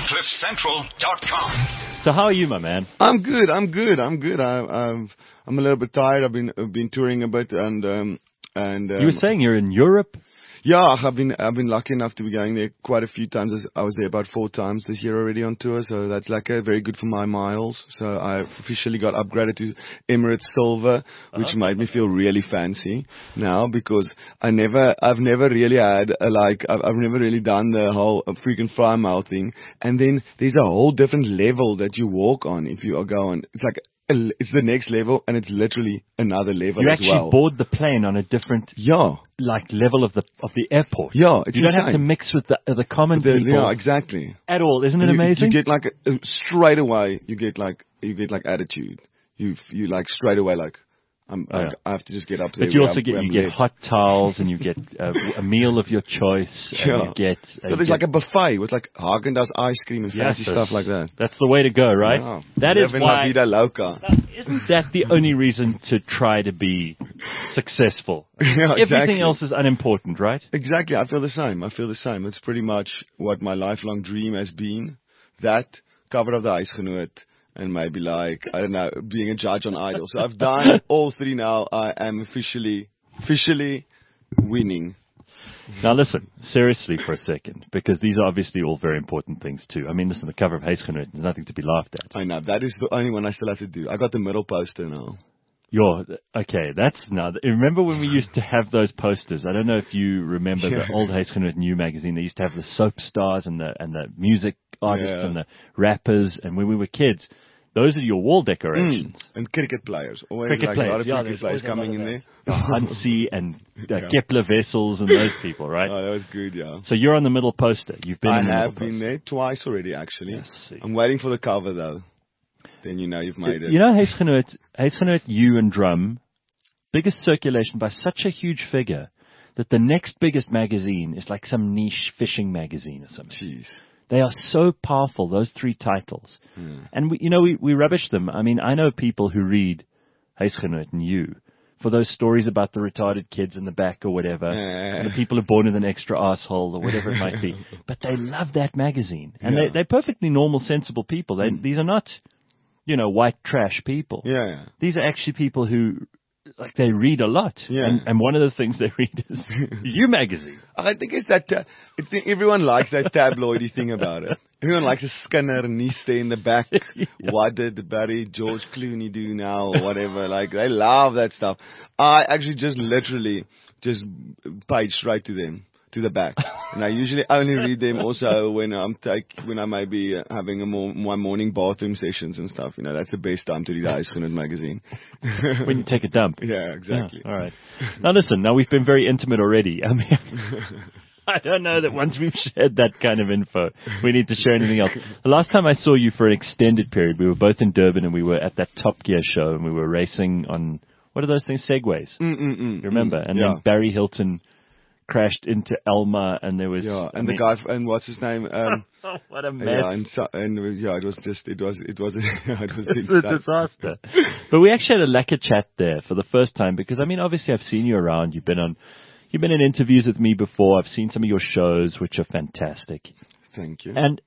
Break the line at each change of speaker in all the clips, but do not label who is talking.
CliffCentral.com.
So how are you, my man?
I'm good. I'm a little bit tired. I've been touring a bit, and
You were saying you're in Europe?
yeah, I've been lucky enough to be going there quite a few times. I was there about 4 times this year already on tour, so that's like very good for my miles. So I officially got upgraded to Emirates Silver, which made me feel really fancy now, because I've never really had I've never really done the whole freaking fly mile thing. And then there's a whole different level that you walk on if you are going. It's like it's the next level, and it's literally another level
You
as well.
actually board the plane on a different level of the airport.
Yeah, it's
you don't
insane.
have to mix with the common people.
Yeah, exactly.
At all. Isn't it amazing?
You get like straight away. You get like attitude. You like straight away like I have to just get up there.
But you also get hot towels, and you get a meal of your choice.
Yeah.
And you get
there's like a buffet with like Haagen-Dazs ice cream and fancy stuff like that.
That's the way to go, right?
Yeah.
That is
Living
why.
La vida loca.
Isn't that the only reason to try to be successful?
Yeah, exactly.
Everything else is unimportant, right?
Exactly. I feel the same. It's pretty much what my lifelong dream has been. That, cover of the Huisgenoot, and maybe like, I don't know, being a judge on Idol. So I've done all 3 now. I am officially winning.
Now listen, seriously for a second, because these are obviously all very important things too. I mean, listen, the cover of Huisgenoot is nothing to be laughed at.
I know. That is the only one I still have to do. I got the middle poster now.
Remember when we used to have those posters? I don't know if you remember the old Huisgenoot New magazine. They used to have the soap stars and the music artists and the rappers. And when we were kids, those are your wall decorations.
And cricket players. Always
cricket
players. A lot of
Yeah,
cricket players coming in there.
Hansie and Kepler Wessels and those people, right?
Oh, that was good, yeah.
So you're on the middle poster. You've been. I
have been there twice already, actually.
Yes,
I'm waiting for the cover though. Then you know you've made it.
You know, Huisgenoot, you and Drum, biggest circulation by such a huge figure that the next biggest magazine is like some niche fishing magazine or something.
Jeez.
They are so powerful, those 3 titles. And we rubbish them. I mean, I know people who read Huisgenoot and You for those stories about the retarded kids in the back or whatever, and the people who are born with an extra asshole or whatever it might be. But they love that magazine. And they're perfectly normal, sensible people. These are not, white trash people.
Yeah.
These are actually people who, they read a lot.
Yeah.
And one of the things they read is You magazine.
I think it's that, everyone likes that tabloidy thing about it. Everyone likes a Skinner and Niste in the back. What did George Clooney do now or whatever? Like, they love that stuff. I actually literally page straight to them. To the back, and I usually only read them also when I may be having my morning bathroom sessions and stuff. That's the best time to read Huisgenoot magazine.
When you take a dump.
Yeah, exactly.
Yeah, all right. Now listen. Now we've been very intimate already. I mean, I don't know that once we've shared that kind of info, we need to share anything else. The last time I saw you for an extended period, we were both in Durban and we were at that Top Gear show and we were racing on what are those things? Segways. You remember? And then Barry Hilton crashed into Elma, and there was
the guy and what's his name?
What a mess!
It was
a disaster. But we actually had a lekker chat there for the first time because obviously I've seen you around. You've been in interviews with me before. I've seen some of your shows, which are fantastic.
Thank you.
And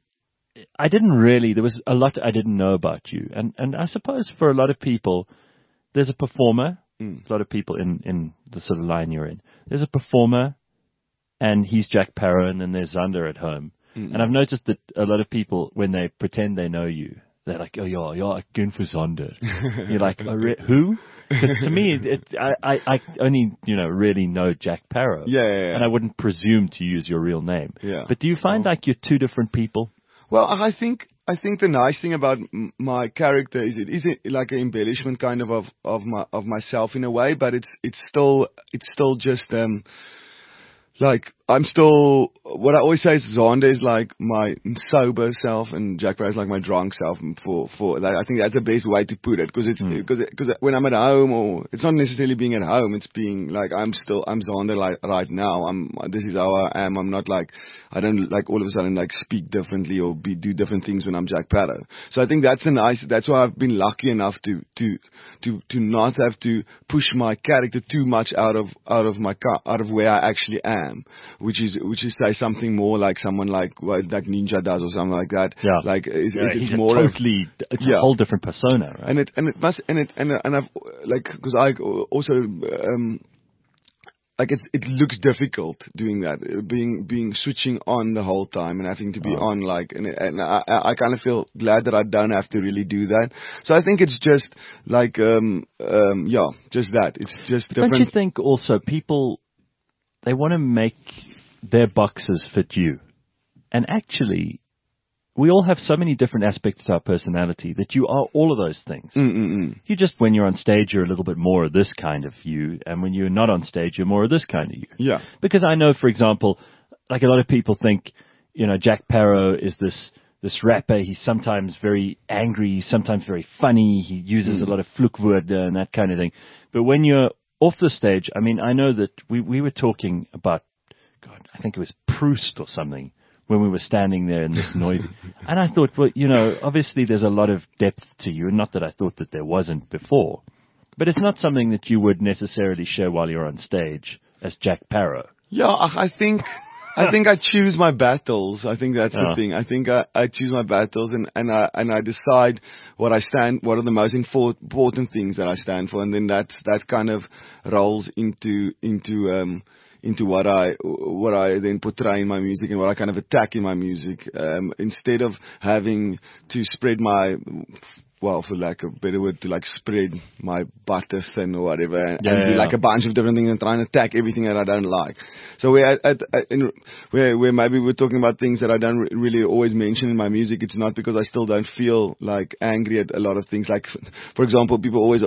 there was a lot I didn't know about you, and I suppose for a lot of people, there's a performer. A lot of people in the sort of line you're in. There's a performer. And he's Jack Parow, and then there's Zander at home. And I've noticed that a lot of people, when they pretend they know you, they're like, oh, yeah, Gun for Zander. You're like, who? To me, I only, really know Jack Parow.
Yeah.
And I wouldn't presume to use your real name.
Yeah.
But do you find like you're 2 different people?
Well, I think the nice thing about my character is it is like an embellishment kind of myself in a way, but it's still just like I'm still, what I always say is Zander is like my sober self and Jack Parow is like my drunk self. And for that, I think that's the best way to put it, because when I'm at home, or it's not necessarily being at home, it's being like I'm Zander like right now. This is how I am. I'm not like, I don't like all of a sudden like speak differently or do different things when I'm Jack Parow. So I think that's why I've been lucky enough to not have to push my character too much out of where I actually am. am, which is say something more like someone like Ninja does or something like that.
Yeah.
Like it's
more
more
totally, it's a whole different persona, right?
And I've like, because I also like it looks difficult doing that, being switching on the whole time and having to be on, like, and I kind of feel glad that I don't have to really do that. So I think it's just like just that. It's just different.
Don't you think also people, they want to make their boxes fit you, and actually we all have so many different aspects to our personality that you are all of those things. You just, when you're on stage, you're a little bit more of this kind of you, and when you're not on stage, you're more of this kind of you.
Yeah.
Because I know, for example, like a lot of people think, Jack Parow is this rapper. He's sometimes very angry, he's sometimes very funny. He uses a lot of vloekwoorde and that kind of thing. But when you're off the stage, I mean, I know that we were talking about, God, I think it was Proust or something, when we were standing there in this noisy. And I thought, well, obviously there's a lot of depth to you, and not that I thought that there wasn't before. But it's not something that you would necessarily show while you're on stage as Jack Parow.
Yeah, I think I choose my battles. I think that's the thing. I think I choose my battles, and I decide what are the most important things that I stand for, and then that kind of rolls into what I then portray in my music and what I kind of attack in my music, instead of having to spread my, well, for lack of a better word, to like spread my butter thin or whatever, and do like a bunch of different things and try and attack everything that I don't like. So where maybe we're talking about things that I don't really always mention in my music, it's not because I still don't feel like angry at a lot of things. Like, for example, people always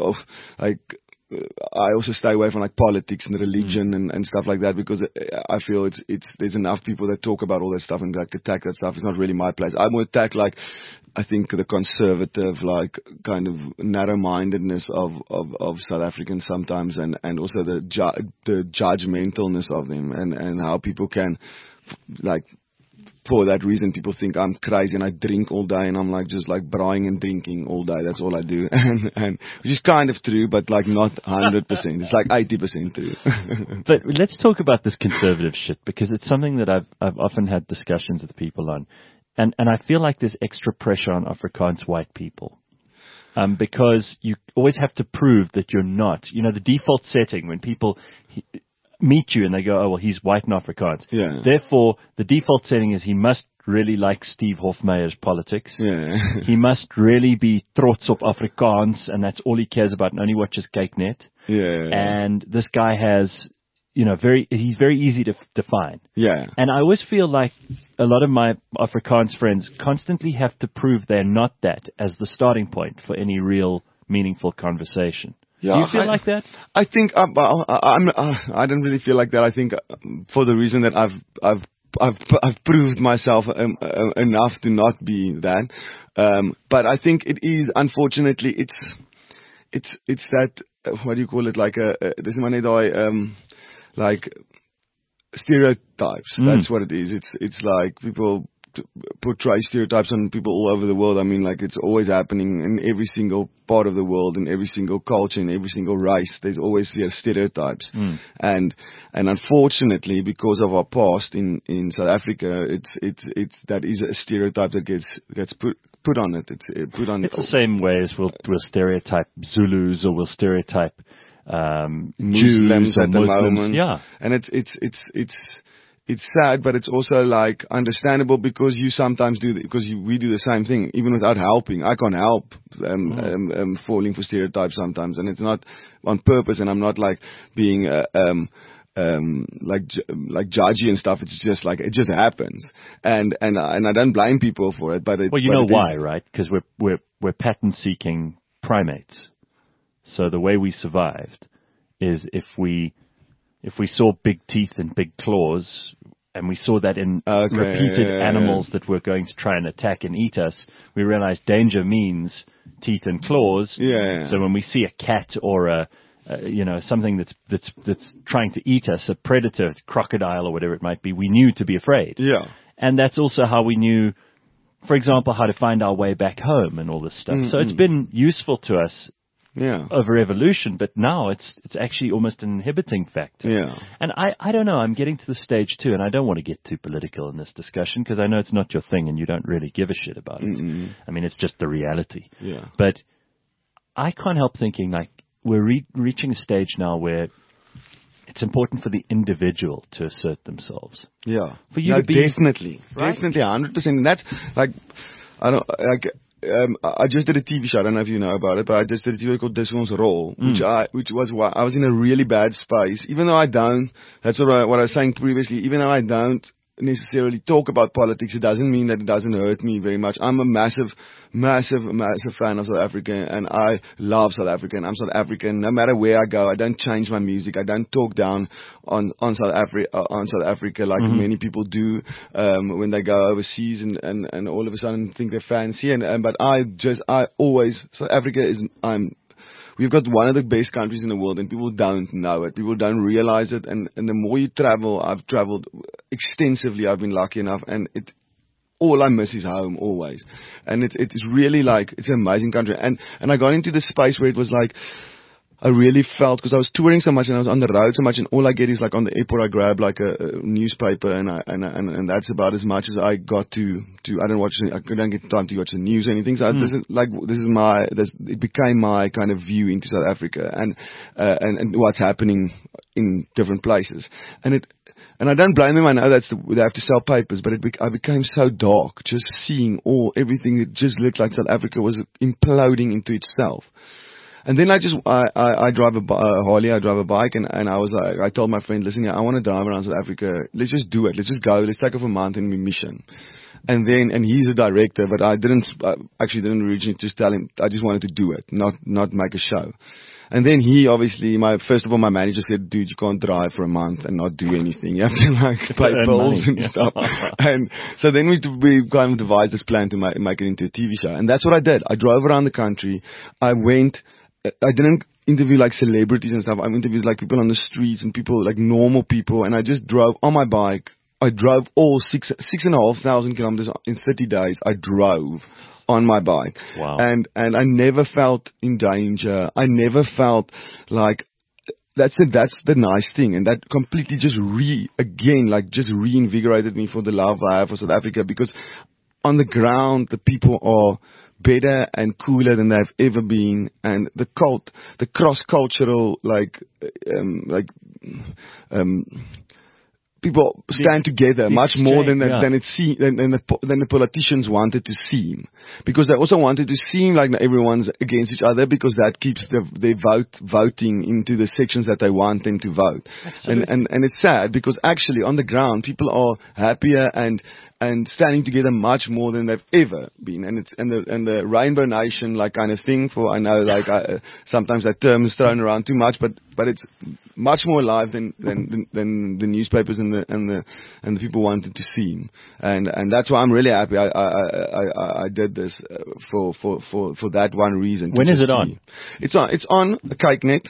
I also stay away from like politics and religion and stuff like that, because I feel there's enough people that talk about all that stuff and like attack that stuff. It's not really my place. I would attack, like, I think the conservative, like, kind of narrow-mindedness of South Africans sometimes, and also the judgmentalness of them, and how people can, like, for that reason, people think I'm crazy and I drink all day, and I'm like just like braaiing and drinking all day. That's all I do, and which is kind of true, but like not 100%. It's like 80% true.
But let's talk about this conservative shit, because it's something that I've often had discussions with people on, and I feel like there's extra pressure on Afrikaans white people. Because you always have to prove that you're not. The default setting when people meet you and they go, oh, well, he's white and Afrikaans.
Yeah.
Therefore, the default setting is he must really like Steve Hofmeyer's politics.
Yeah.
He must really be trots op Afrikaans, and that's all he cares about, and only watches Kyknet.
Yeah.
And this guy has, he's very easy to define.
Yeah.
And I always feel like a lot of my Afrikaans friends constantly have to prove they're not that as the starting point for any real meaningful conversation.
Yeah,
do you feel like that? I
think I don't really feel like that. I think for the reason that I've proved myself enough to not be that. But I think it is, unfortunately, it's that, what do you call it? Like dis maar net daai like stereotypes. That's what it is. It's like people portray stereotypes on people all over the world. I mean, like, it's always happening in every single part of the world, in every single culture, in every single race. There's always stereotypes. And unfortunately, because of our past in South Africa, that is a stereotype that gets put on it. It's put on.
It's the same way as we'll stereotype Zulus, or we'll stereotype
Muslims
Jews
at the moment.
Yeah.
And it's sad, but it's also like understandable, because you sometimes we do the same thing, even without helping. I can't help falling for stereotypes sometimes, and it's not on purpose, and I'm not like being like judgy and stuff. It's just like, it just happens, and I don't blame people for it. But
why, right? Because we're pattern seeking primates. So the way we survived is if we saw big teeth and big claws, and we saw that in repeated animals that were going to try and attack and eat us, we realized danger means teeth and claws.
Yeah.
So when we see a cat or something that's trying to eat us, a predator, crocodile or whatever it might be, we knew to be afraid.
Yeah.
And that's also how we knew, for example, how to find our way back home and all this stuff. So it's been useful to us over evolution, but now it's actually almost an inhibiting factor.
Yeah.
And I don't know, I'm getting to the stage too, and I don't want to get too political in this discussion because I know it's not your thing and you don't really give a shit about it. I mean, it's just the reality.
Yeah.
But I can't help thinking, like, we're reaching a stage now where it's important for the individual to assert themselves.
Yeah.
For you to be...
Definitely.
Right?
Definitely, 100%. And that's, like, I just did a TV show. I don't know if you know about it, but I just did a TV show called Dis Ons Rol, which was why I was in a really bad space. Even though I don't, that's what I was saying previously, even though I don't necessarily talk about politics, it doesn't mean that it doesn't hurt me very much. I'm a massive fan of South Africa, and I love South Africa, and I'm South African. No matter where I go, I don't change my music. I don't talk down on South Africa like many people do when they go overseas and all of a sudden think they're fancy. But I always, South Africa is, we've got one of the best countries in the world, and people don't know it. People don't realize it. And the more you travel, I've traveled extensively. I've been lucky enough, and all I miss is home always. And it's really like, it's an amazing country. And I got into this space where it was like, I really felt, because I was touring so much and I was on the road so much, and all I get is like on the airport I grab like a newspaper and that's about as much as I got to I couldn't get time to watch the news or anything. So it became my kind of view into South Africa and what's happening in different places. And I don't blame them. I know they have to sell papers, but I became so dark just seeing everything. It just looked like South Africa was imploding into itself. And then I drive a Harley, I drive a bike, and I was like, I told my friend, listen, I want to drive around South Africa. Let's just do it. Let's just go. Let's take off a month and we mission. And he's a director, but I actually didn't originally just tell him. I just wanted to do it, not make a show. And then he obviously, first of all, my manager said, dude, you can't drive for a month and not do anything. You have to like pay bills and stuff. And so then we kind of devised this plan to make it into a TV show. And that's what I did. I drove around the country. I didn't interview like celebrities and stuff. I interviewed like people on the streets and people, like normal people. And I just drove on my bike. I drove all 6,500 kilometers in 30 days. I drove on my bike.
Wow.
And I never felt in danger. I never felt like, that's the nice thing. And that completely just reinvigorated me for the love I have for South Africa, because on the ground, the people are better and cooler than they've ever been, and the cross-cultural people stand together much more than the politicians wanted to seem, because they also wanted to seem like everyone's against each other, because that keeps their voting into the sections that they want them to vote. And it's sad, because actually on the ground people are happier and standing together much more than they've ever been. And the Rainbow Nation kind of thing, sometimes that term is thrown around too much, but it's much more alive than the newspapers and the people wanted to seem. And that's why I'm really happy I did this for that one reason.
When is it on?
It's on Kyknet.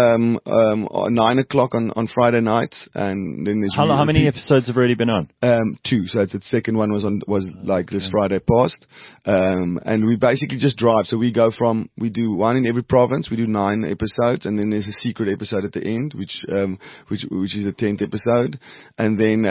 9:00 on Friday nights, and then there's
how many episodes have already been on?
2. So the second one was this Friday past, and we basically just drive. So we do one in every province. We do 9 episodes, and then there's a secret episode at the end, which is the 10th episode, and then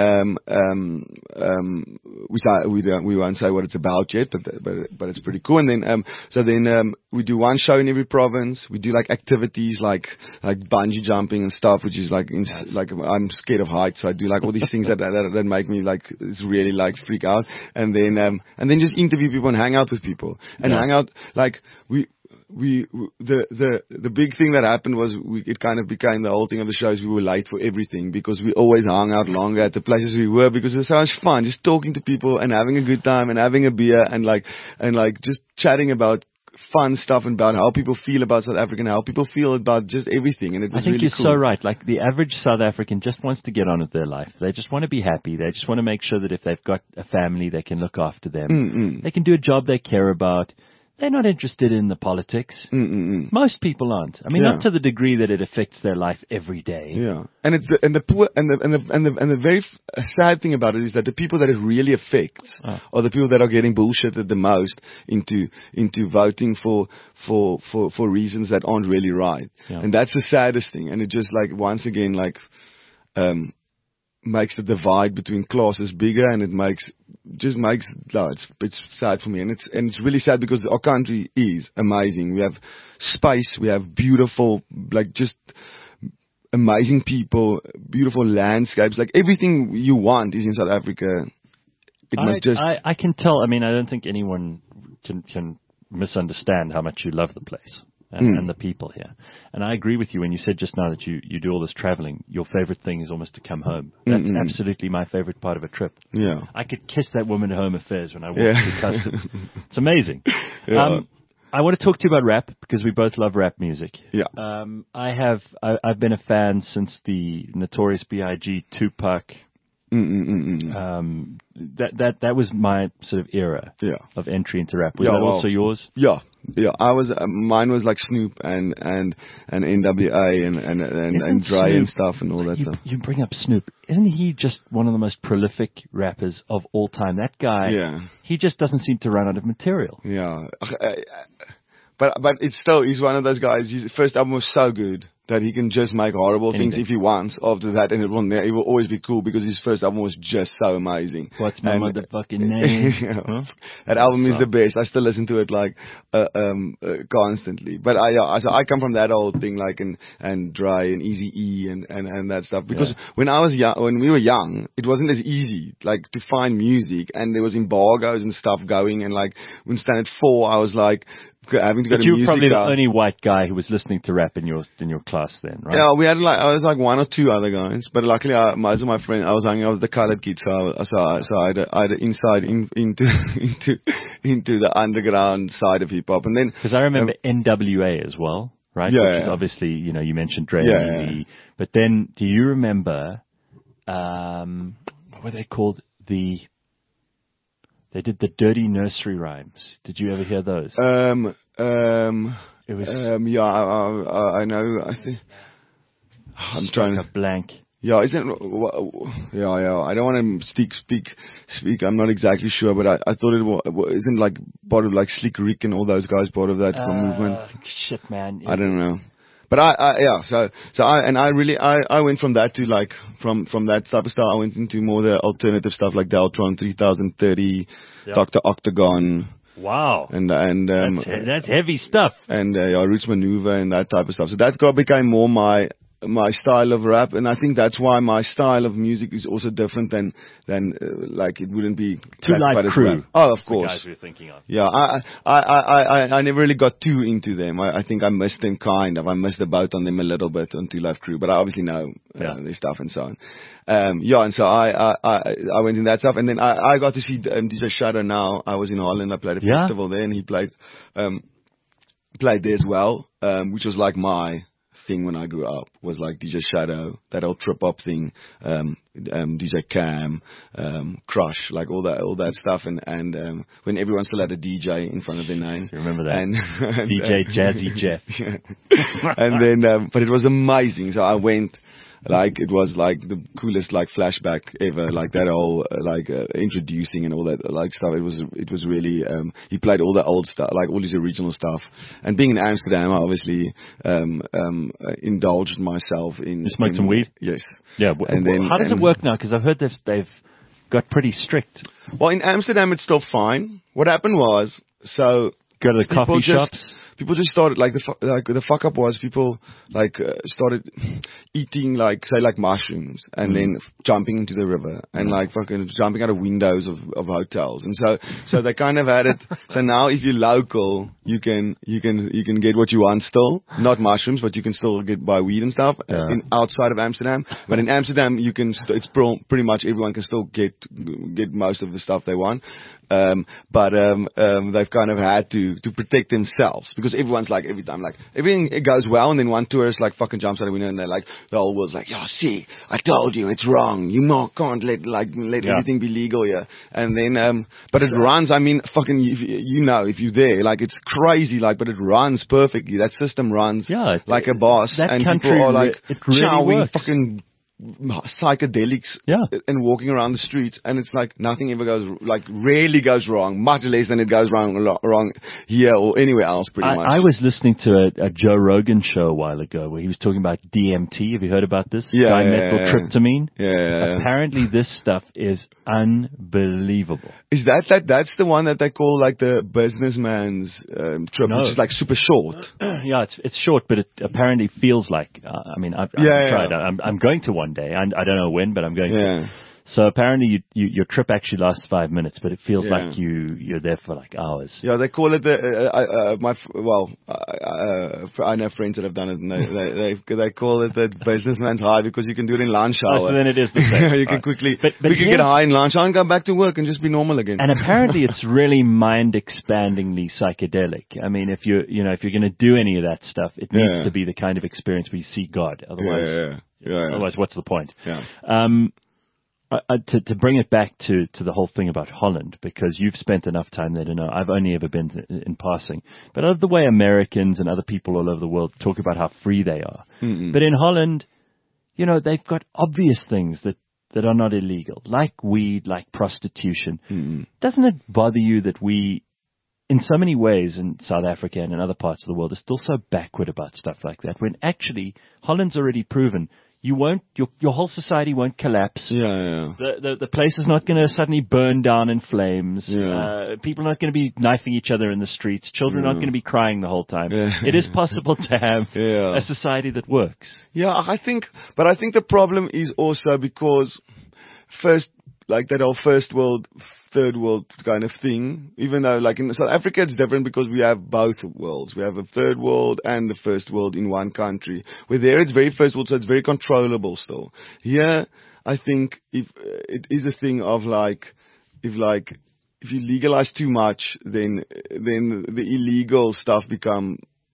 we won't say what it's about yet, but it's pretty cool. And then we do one show in every province. We do like activities like bungee jumping and stuff, which is like I'm scared of heights, so I do like all these things that make me it's really freak out, and then just interview people and hang out with people and hang out the big thing that happened was it kind of became the whole thing of the shows. We were late for everything because we always hung out longer at the places we were, because it was so much fun just talking to people and having a good time and having a beer and just chatting about fun stuff and about how people feel about South Africa and how people feel about just everything. And it was really cool. I think
you're so right. Like the average South African just wants to get on with their life. They just want to be happy. They just want to make sure that if they've got a family, they can look after them. They can do a job they care about. they're not interested in the politics. Most people aren't. I mean, not to the degree that it affects their life every day.
Yeah, and it's the poor and the very sad thing about it is that the people that it really affects are the people that are getting bullshitted the most into voting for reasons that aren't really right, and that's the saddest thing. And it just like once again makes the divide between classes bigger, and it makes it's sad for me, and it's really sad because our country is amazing. We have space, we have beautiful, like just amazing people, beautiful landscapes, like everything you want is in South Africa.
I can tell. I mean, I don't think anyone can misunderstand how much you love the place. And the people here. And I agree with you when you said just now that you do all this traveling. Your favorite thing is almost to come home. That's absolutely my favorite part of a trip.
Yeah.
I could kiss that woman at Home Affairs when I walk through customs. It's amazing.
Yeah.
I want to talk to you about rap because we both love rap music.
Yeah.
I've been a fan since the Notorious B.I.G. Tupac. That was my sort of era of entry into rap. Was that also yours?
Yeah. I was mine was like Snoop and NWA and Dre and stuff and all that stuff.
You bring up Snoop. Isn't he just one of the most prolific rappers of all time? That guy, he just doesn't seem to run out of material.
Yeah. But it's still, he's one of those guys. His first album was so good that he can just make horrible things if he wants after that, and it will always be cool because his first album was just so amazing.
What's my motherfucking name?
That album is the best. I still listen to it like constantly. But I come from that old thing like and Dre and Eazy-E and that stuff because when we were young, it wasn't as easy like to find music, and there was embargoes and stuff going, and like when Standard 4, I was like having to go to music.
You were probably the only white guy who was listening to rap in your class then, right?
Yeah, we had I was like one or two other guys, but luckily most of my friends, I was hanging out with the colored kids, so I had an insight into the underground side of hip hop, and then
because I remember NWA as well, right?
Yeah,
which is obviously you mentioned Dre, but then do you remember what were they called? They did the Dirty Nursery Rhymes. Did you ever hear those? It was.
I know. I think I'm trying to
blank.
Yeah, isn't? Yeah. I don't want to speak. I'm not exactly sure, but I thought it isn't like part of like Slick Rick and all those guys part of that movement.
Shit, man.
I don't know. But I went from that to like from that type of style. I went into more the alternative stuff like Deltron 3030, Dr. Octagon.
Wow.
And
that's heavy stuff.
And Roots Maneuver and that type of stuff. So that became more my style of rap, and I think that's why my style of music is also different than like it wouldn't be
Two Live Crew.
Rap. Oh, of course.
The guys we're thinking of.
Yeah, I never really got too into them. I think I missed them kind of. I missed the boat on them a little bit on Two Live Crew, but I obviously know their stuff and so on. And so I went in that stuff, and then I got to see DJ Shadow. Now I was in Holland. I played a festival there, and he played there as well, which was like my thing when I grew up, was like DJ Shadow, that old trip hop thing, DJ Cam, Crush, like all that stuff, and when everyone still had a DJ in front of their name.
You remember that? And DJ Jazzy Jeff.
And then, but it was amazing. So I went. Like it was like the coolest like flashback ever, like that whole introducing and all that like stuff. It was really he played all the old stuff, like all his original stuff. And being in Amsterdam, I obviously indulged myself in.
You smoked some weed?
Yes.
Yeah. And then how does it work now? Because I've heard they've got pretty strict.
Well, in Amsterdam it's still fine. What happened was
go to the coffee shops.
People just started the fuck up was people started eating like mushrooms and then jumping into the river and like fucking jumping out of windows of hotels, and so they kind of had it. So now if you're local, you can get what you want still, not mushrooms, but you can still buy weed and stuff outside of Amsterdam. But in Amsterdam, you can it's pretty much everyone can still get most of the stuff they want. but they've kind of had to protect themselves because everyone's like every time like everything it goes well and then one tourist like fucking jumps out the window and they're like the whole world's like, yeah, see, I told you it's wrong. You can't let everything be legal here. And then but it runs. I mean, fucking you know if you're there, like it's crazy, like but it runs perfectly. That system runs like a boss, and people are like chowing fucking psychedelics and walking around the streets, and it's like nothing ever goes, like rarely goes wrong, much less than it goes wrong here or anywhere else pretty much.
I was listening to a Joe Rogan show a while ago where he was talking about DMT. Have you heard about this? Dimethyltryptamine. Apparently this stuff is unbelievable.
Is that's the one that they call like the businessman's trip, which is like super short?
Yeah, it's short, but it apparently feels like, I mean, I've tried. I'm going to one day. I don't know when, but I'm going to. So apparently your trip actually lasts 5 minutes, but it feels like you're there for like hours.
Yeah, they call it I know friends that have done it, and they call it the businessman's high because you can do it in lunch hour.
Oh, so then it is the same.
You can quickly, we can get high in lunch hour and go back to work and just be normal again.
And apparently it's really mind-expandingly psychedelic. I mean, if you're going to do any of that stuff, it needs to be the kind of experience where you see God. Otherwise, otherwise, what's the point? To bring it back to the whole thing about Holland, because you've spent enough time there to know. I've only ever been in passing. But I love the way Americans and other people all over the world talk about how free they are. Mm-mm. But in Holland, they've got obvious things that are not illegal, like weed, like prostitution. Mm-mm. Doesn't it bother you that we, in so many ways in South Africa and in other parts of the world, are still so backward about stuff like that, when actually Holland's already proven you won't, your whole society won't collapse. The place is not going to suddenly burn down in flames. People are not going to be knifing each other in the streets. Children aren't going to be crying the whole time. It is possible to have a society that works.
I think the problem is also because first, like that whole first world, third world kind of thing, even though like in South Africa it's different because we have both worlds. We have a third world and the first world in one country. Where there it's very first world, so it's very controllable still. Here, I think if it is a thing of like, if you legalize too much, then the illegal stuff become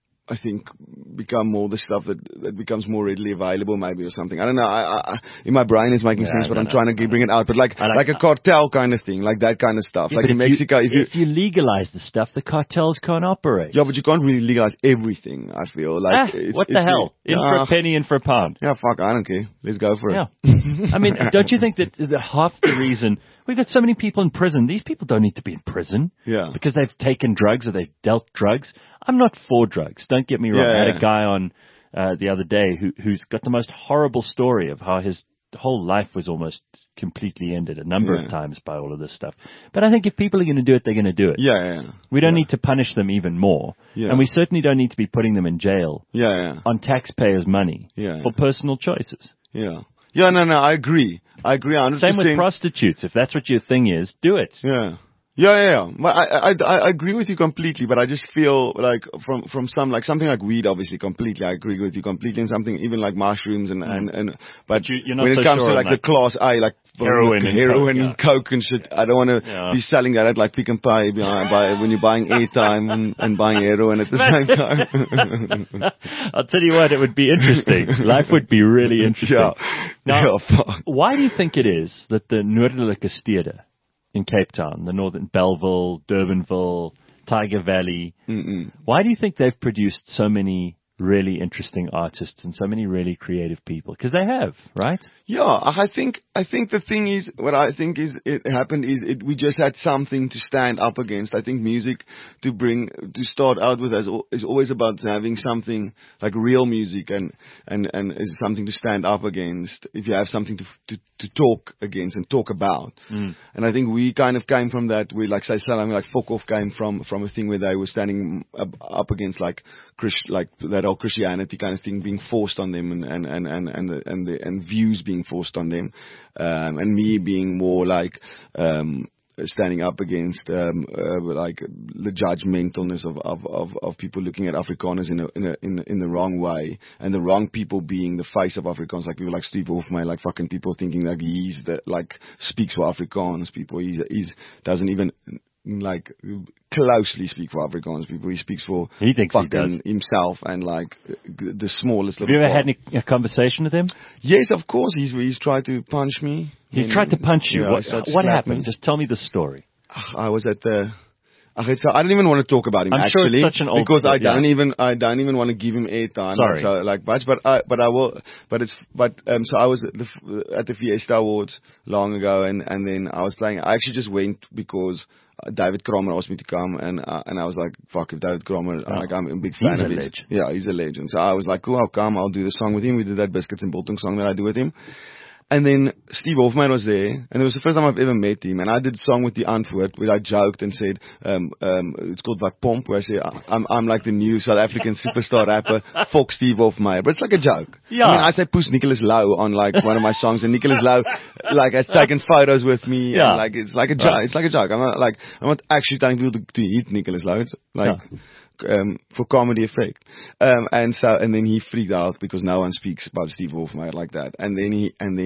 more the stuff that becomes more readily available, maybe, or something. I don't know. I in my brain it's making sense, but I'm trying to bring it out. But like a cartel kind of thing, like that kind of stuff. Like in Mexico,
if you legalize the stuff, the cartels can't operate.
Yeah, but you can't really legalize everything. I feel like
what the hell? In for a penny, in for a pound.
Yeah, fuck. I don't care. Let's go for it.
I mean, don't you think that half the reason we've got so many people in prison? These people don't need to be in prison. Because they've taken drugs or they've dealt drugs. I'm not for drugs. Don't get me wrong. I had a guy on the other day who's got the most horrible story of how his whole life was almost completely ended a number of times by all of this stuff. But I think if people are going to do it, they're going to do it. We don't need to punish them even more. And we certainly don't need to be putting them in jail on taxpayers' money for personal choices.
No, I agree 100%.
Same with prostitutes. If that's what your thing is, do it.
But I agree with you completely, but I just feel like from some, like something like weed, obviously completely, I agree with you completely, and something even like mushrooms but
you're not
when it comes
sure
to like the class A, like heroin and coke and shit, I don't want to be selling that at like Pick and Pay when you're buying airtime and buying heroin at the same time.
I'll tell you what, it would be interesting. Life would be really interesting. Why do you think it is that the Noordelike Stede in Cape Town, the northern Belleville, Durbanville, Tiger Valley, why do you think they've produced so many really interesting artists and so many really creative people? Because they have, right?
I think the thing is, what I think is it happened is we just had something to stand up against. I think music to start out with is always about having something like real music and is something to stand up against. If you have something to talk against and talk about. And I think we kind of came from that. We like Fuck Off came from a thing where they were standing up against like that whole Christianity kind of thing being forced on them and views being forced on them, and me being more like standing up against like the judgmentalness of people looking at Afrikaners in the wrong way, and the wrong people being the face of Afrikaans, like people like Steve Hofmeyr, like fucking people thinking that he's the like speaks for Afrikaans people. He's doesn't even like closely speak for Afrikaans people. He speaks for
he thinks he
fucking himself and like the smallest
Have
little
you ever
part.
had a conversation with him?
Yes, of course. He's tried to punch me.
He tried to punch you.
Yeah,
What
he tried to
what
slap
happened?
me.
Just tell me the story.
I was at the. So I don't even want to talk about him
I'm sure
actually,
it's such an old
because
story,
I don't even want to give him airtime.
Sorry.
So like much, but I will. So I was at the Fiesta Awards long ago, and then I was playing. I actually just went because David Kramer asked me to come, and I was like, fuck, if David Kramer, like I'm a big fan
He's
of
a
his.
legend.
Yeah, he's a legend. So I was like, cool, I'll come. I'll do the song with him. We did that Biscuits and Biltong song that I do with him. And then Steve Hofmeyr was there, and it was the first time I've ever met him. And I did a song with the Antwoord, where I joked and said, it's called Wat Pomp, where I say, I'm like the new South African superstar rapper, fuck Steve Hofmeyr. But it's like a joke.
Yeah.
I mean, I say push Nicholas Lowe on like one of my songs, and Nicholas Lowe, like, has taken photos with me,
Yeah.
and like, it's like a joke.
Right.
It's like a joke. I'm not actually telling people to hit Nicholas Lowe. It's like, for comedy effect. And then he freaked out because no one speaks about Steve Hofmeyr like that. And then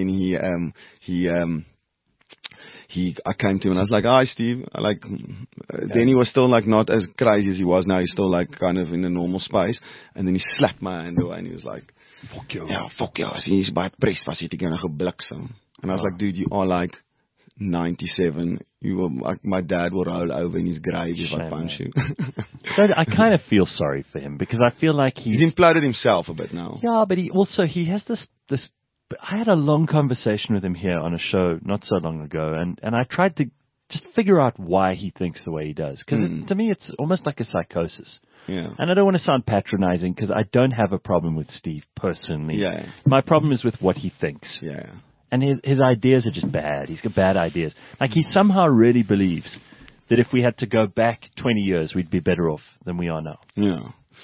I came to him and I was like, hi Steve. Then he was still like not as crazy as he was now. He's still like kind of in a normal space. And then he slapped my hand away and he was like, fuck you. Yeah, fuck you. He's by press was het ek nou gebliksem. And I was like, dude, you are like 97. You will, my dad will roll over in his grave if I punch you.
So I kind of feel sorry for him because I feel like
He's imploded himself a bit now.
Yeah, but he has this. I had a long conversation with him here on a show not so long ago, and I tried to just figure out why he thinks the way he does. Because to me, it's almost like a psychosis.
Yeah.
And I don't want to sound patronizing because I don't have a problem with Steve personally.
Yeah.
My problem is with what he thinks.
Yeah.
And his ideas are just bad. He's got bad ideas. Like he somehow really believes that if we had to go back 20 years, we'd be better off than we are now.
Yeah.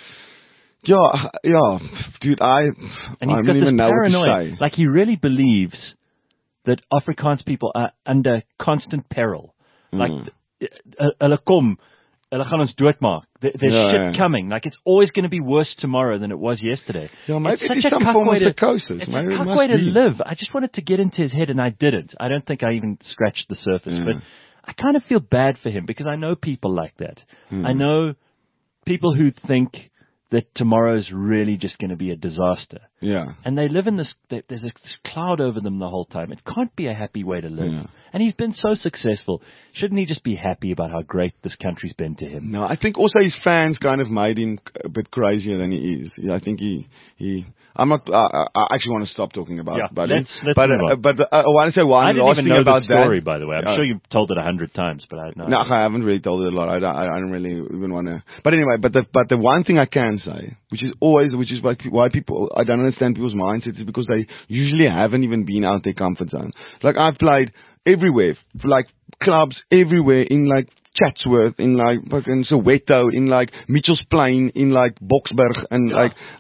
Yeah, dude, I don't even know what to say.
Like he really believes that Afrikaans people are under constant peril. Like, hulle kom, hulle gaan ons doodmaak. There's shit coming. Like it's always going to be worse tomorrow than it was yesterday.
Yeah, maybe it's some form of psychosis.
It's
maybe
a cuck way to live. I just wanted to get into his head and I didn't. I don't think I even scratched the surface, but I kind of feel bad for him because I know people like that. I know people who think that tomorrow's really just going to be a disaster.
Yeah.
And they live in this cloud over them the whole time. It can't be a happy way to live. Yeah. And he's been so successful. Shouldn't he just be happy about how great this country's been to him?
No, I think also his fans kind of made him a bit crazier than he is. Yeah, I think I'm not, I actually want to stop talking about him.
Let's
but I want to say one last thing about that.
I didn't even know the story, by the way. I'm sure you've told it 100 times, but I don't know.
No, I haven't really told it a lot. I don't really even want to. But anyway, but the one thing I can say, which is why people, I don't understand people's mindsets, is because they usually haven't even been out their comfort zone. Like I've played everywhere, like clubs everywhere, in like Chatsworth, in like fucking Soweto, in like Mitchell's Plain, in like Boksburg, and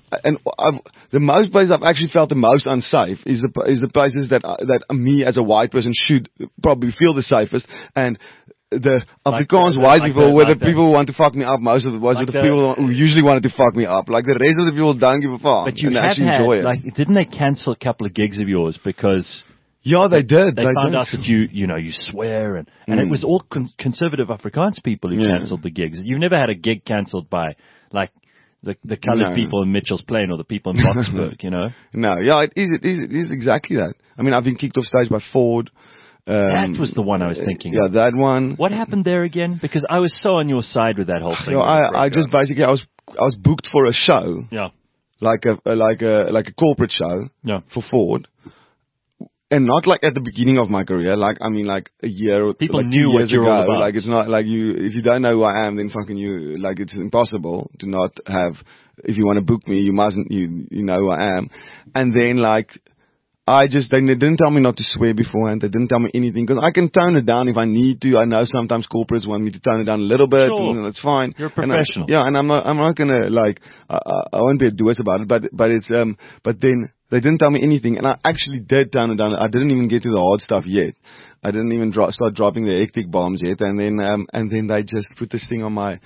the most places I've actually felt the most unsafe is the places that me as a white person should probably feel the safest. And the Afrikaans white people were the people who want to fuck me up. Most of it was the people who usually wanted to fuck me up. Like the rest of the people don't give a fuck.
But you
and
have
actually
had,
enjoy it.
like, didn't they cancel a couple of gigs of yours because?
Yeah, they did.
They found out that you swear and it was all conservative Afrikaans people who cancelled the gigs. You've never had a gig cancelled by like the coloured people in Mitchell's Plain or the people in Boksburg, you know?
No, yeah, it is exactly that. I mean, I've been kicked off stage by Ford.
That was the one I was thinking.
Yeah, that one.
What happened there again? Because I was so on your side with that whole thing.
I just basically I was booked for a show.
Yeah.
Like a corporate show.
Yeah.
For Ford. And not like at the beginning of my career, like a year,
people
like
knew
2 years
what you were all
ago.
about.
Like it's not like if you don't know who I am, then fucking you, like it's impossible to not have. If you want to book me, you mustn't. You know who I am. And then like they didn't tell me not to swear beforehand. They didn't tell me anything because I can tone it down if I need to. I know sometimes corporates want me to tone it down a little bit.
Sure.
And that's fine.
You're a professional.
And I'm not gonna like. I won't be a doers about it. But it's but then. They didn't tell me anything, and I actually did tone it down. I didn't even get to the hard stuff yet. I didn't even start dropping the hectic bombs yet, and then they just put this thing on my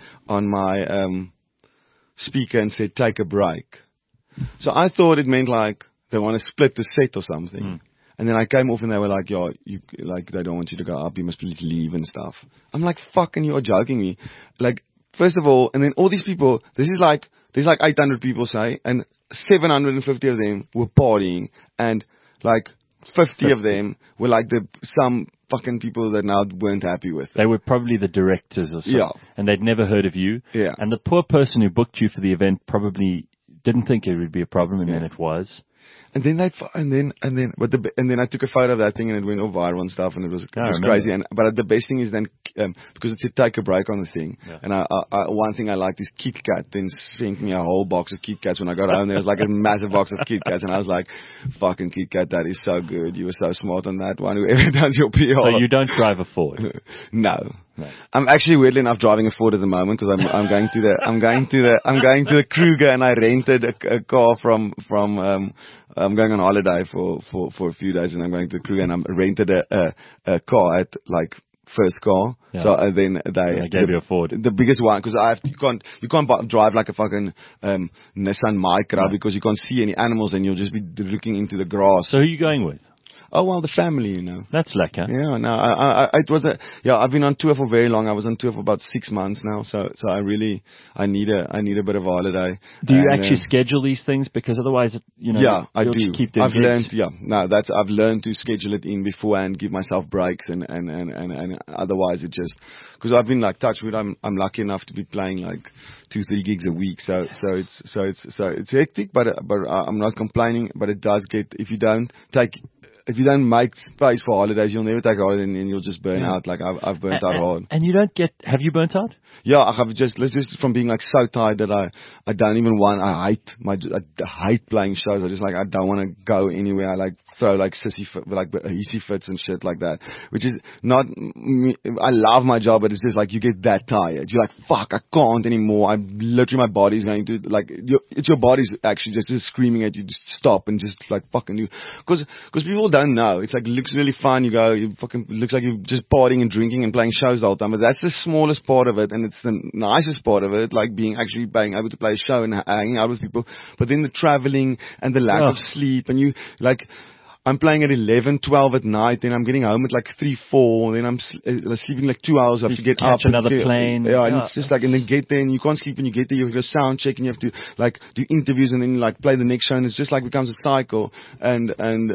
speaker and said, "Take a break." So I thought it meant like they want to split the set or something. And then I came off and they were like, yeah, they don't want you to go up. You must please leave and stuff. I'm like, fucking, you are joking me. Like, first of all, and then all these people, there's like 800 people say, and 750 of them were partying, and like 50 of them were like some fucking people that now weren't happy with it.
They were probably the directors or something.
Yeah.
And they'd never heard of you.
Yeah.
And the poor person who booked you for the event probably didn't think it would be a problem, and then it was.
And then and then I took a photo of that thing and it went all viral and stuff, and it was crazy. But the best thing is then because it said take a break on the thing, and I one thing I liked is Kit Kat. Then sent me a whole box of Kit Kats when I got home. There was like a massive box of Kit Kats, and I was like, "Fucking Kit Kat, that is so good. You were so smart on that one. Whoever does your PR."
So you don't drive a Ford?
No. I'm actually weirdly enough driving a Ford at the moment because I'm going to the Kruger, and I rented a car from I'm going on holiday for a few days, and I'm going to the Kruger, and I rented a car at like First Car. Yeah. So then they
gave you a Ford,
the biggest one, because you can't drive like a fucking Nissan Micra because you can't see any animals and you'll just be looking into the grass.
So who are you going with?
Oh, well, the family, you know.
That's lekker.
Yeah, no, I've been on tour for very long. I was on tour for about 6 months now, so I need a bit of a holiday.
Do you actually schedule these things? Because otherwise,
yeah, I do.
Just keep doing
I've learned to schedule it in beforehand, give myself breaks, and otherwise it just, because I've been like touch wood, I'm lucky enough to be playing like 2-3 gigs a week, so it's hectic, but I'm not complaining, but it does get, if you don't make space for holidays, you'll never take a holiday, and you'll just burn out. Like I've burnt out hard.
And you don't have you burnt out?
Yeah, I have just from being like so tired that I don't even want, I hate playing shows. I don't want to go anywhere. I like throw like hissy fits and shit like that, which is not me. I love my job, but it's just like you get that tired. You're like, fuck, I can't anymore. My body's going to, like, it's your body's actually just screaming at you, just stop and just like fucking do. Because people don't know. It's like, it looks really fun. Looks like you're just partying and drinking and playing shows all the time, but that's the smallest part of it, and it's the nicest part of it, like being able to play a show and hanging out with people. But then the traveling and the lack of sleep, and you like, I'm playing at 11, 12 at night, then I'm getting home at like 3, 4, then I'm sleeping like 2 hours. I have to get up.
Another plane.
Yeah, and it's just like, and then get there, and you can't sleep when you get there. You have to go sound check, and you have to like do interviews, and then like play the next show, and it's just like becomes a cycle. And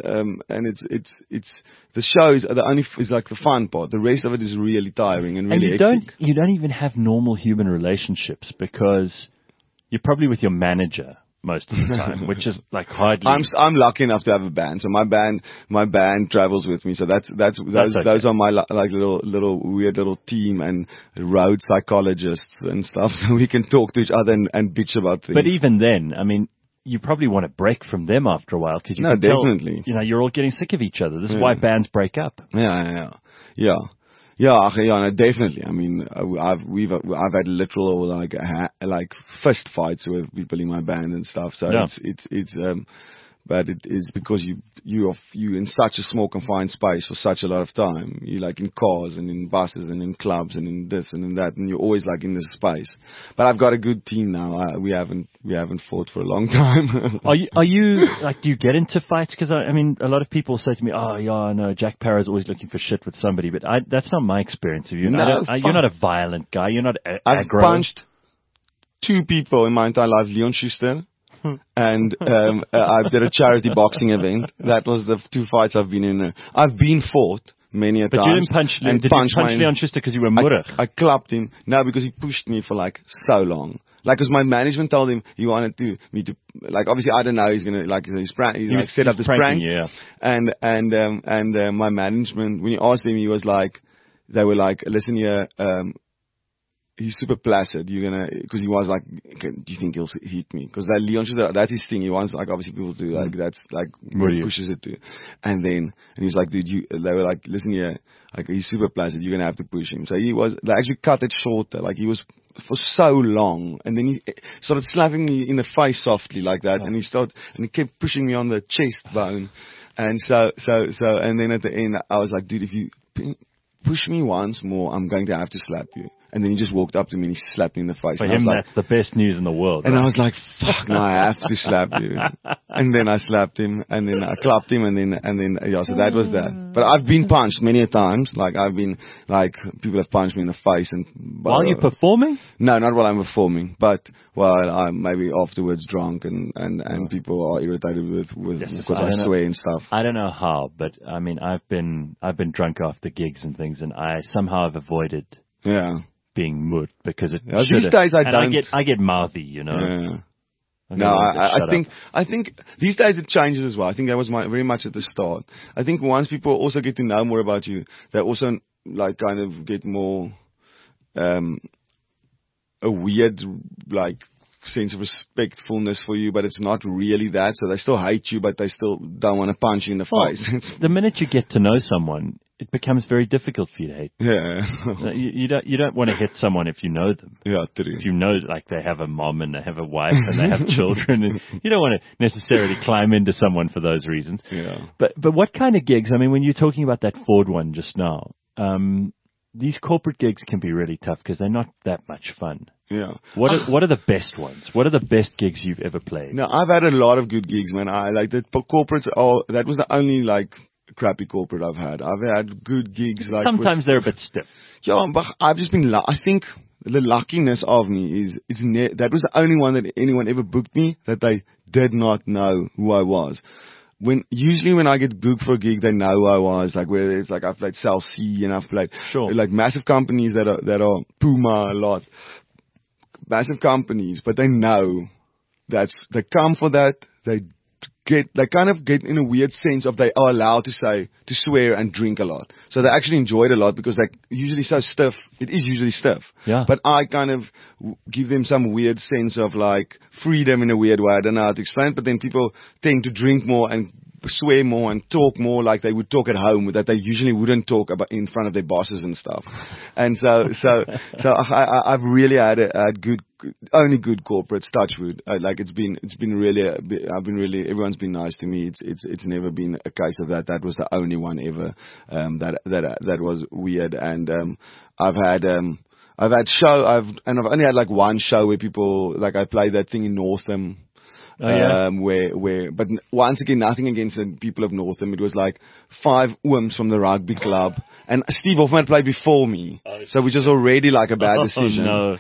it's the shows are is like the fun part. The rest of it is really tiring and really hectic.
You don't even have normal human relationships because you're probably with your manager most of the time, which is like hardly.
I'm lucky enough to have a band, so my band travels with me. So those are my like little weird little team and road psychologists and stuff. So we can talk to each other and bitch about things.
But even then, I mean, you probably want a break from them after a while because
definitely.
You're all getting sick of each other. This is why bands break up.
Yeah, no, definitely. I mean, I've had literal like fist fights with people in my band and stuff. So it's but it is because you in such a small confined space for such a lot of time. You like in cars and in buses and in clubs and in this and in that, and you're always like in this space. But I've got a good team now. We haven't fought for a long time.
Are you like, do you get into fights? Because I mean, a lot of people say to me, "Oh yeah, no, Jack Paro's always looking for shit with somebody." But that's not my experience of you.
No,
you're not a violent guy. You're not aggro.
I've punched 2 people in my entire life: Leon Schuster. And I did a charity boxing event. That was the 2 fights I've been in. I've been fought many a times.
But you didn't punch. Did you punch Leon Schuster because you were murder?
I clapped him. No, because he pushed me for like so long. Like, because my management told him he wanted me to, like, obviously I don't know, he's gonna, like, he's like set up this prank.
Yeah.
And my management, when you asked him, he was like, they were like, listen here, he's super placid. Because he was like, okay, do you think he'll hit me? Because that Leon Schuster, that's his thing. He wants, like, obviously people to, like, that's, like, pushes it to. And he was like, they were like, listen here, like, he's super placid. You're going to have to push him. So they actually cut it shorter. Like, he was for so long. And then he started slapping me in the face softly like that. And he kept pushing me on the chest bone. And and then at the end, I was like, dude, if you push me once more, I'm going to have to slap you. And then he just walked up to me and he slapped me in the face.
For
and I was
him,
like,
that's the best news in the world.
and
right?
I was like, fuck, no, I have to slap you. And then I slapped him, and then I clapped him, and then, yeah, so that was that. But I've been punched many a times. Like, people have punched me in the face.
While you're performing?
No, not while I'm performing, but while I'm maybe afterwards drunk and people are irritated with because I swear and stuff.
I don't know how, but I mean, I've been drunk after gigs and things, and I somehow have avoided being mood because it
these days
I get mouthy, you know.
Yeah. No, I think these days it changes as well. I think that was very much at the start. I think once people also get to know more about you, they also like kind of get more a weird like sense of respectfulness for you, but it's not really that. So they still hate you, but they still don't want to punch you in the face.
The minute you get to know someone, it becomes very difficult for you to hate.
Yeah.
You don't want to hit someone if you know them.
Yeah, true.
If you know, like, they have a mom and they have a wife and they have children, and you don't want to necessarily climb into someone for those reasons.
Yeah.
But what kind of gigs? I mean, when you're talking about that Ford one just now, these corporate gigs can be really tough because they're not that much fun.
Yeah.
What are the best ones? What are the best gigs you've ever played?
No, I've had a lot of good gigs, man. I like the corporates. That was the only like crappy corporate I've had. I've had good gigs. Like
sometimes they're a bit stiff.
Yeah, but I've just been. I think the luckiness of me is that was the only one that anyone ever booked me that they did not know who I was. Usually when I get booked for a gig, they know who I was. Like where it's like I've played Cell C and I've played like massive companies that are Puma a lot, massive companies, but they know they come for that. They kind of get in a weird sense of they are allowed to swear and drink a lot. So they actually enjoy it a lot because they're usually so stiff. It is usually stiff.
Yeah.
But I kind of give them some weird sense of like freedom in a weird way. I don't know how to explain it, but then people tend to drink more and swear more and talk more like they would talk at home that they usually wouldn't talk about in front of their bosses and stuff. And so I've really had only good corporates, touch wood. Like it's been really, everyone's been nice to me. It's never been a case of that. That was the only one ever, that was weird. And, I've only had like one show where people, like I played that thing in Northam.
Oh, yeah.
But once again, nothing against the people of Northam. It was like 5 ooms from the rugby club, and Steve Hoffman played before me, so which was already like a bad decision.
No.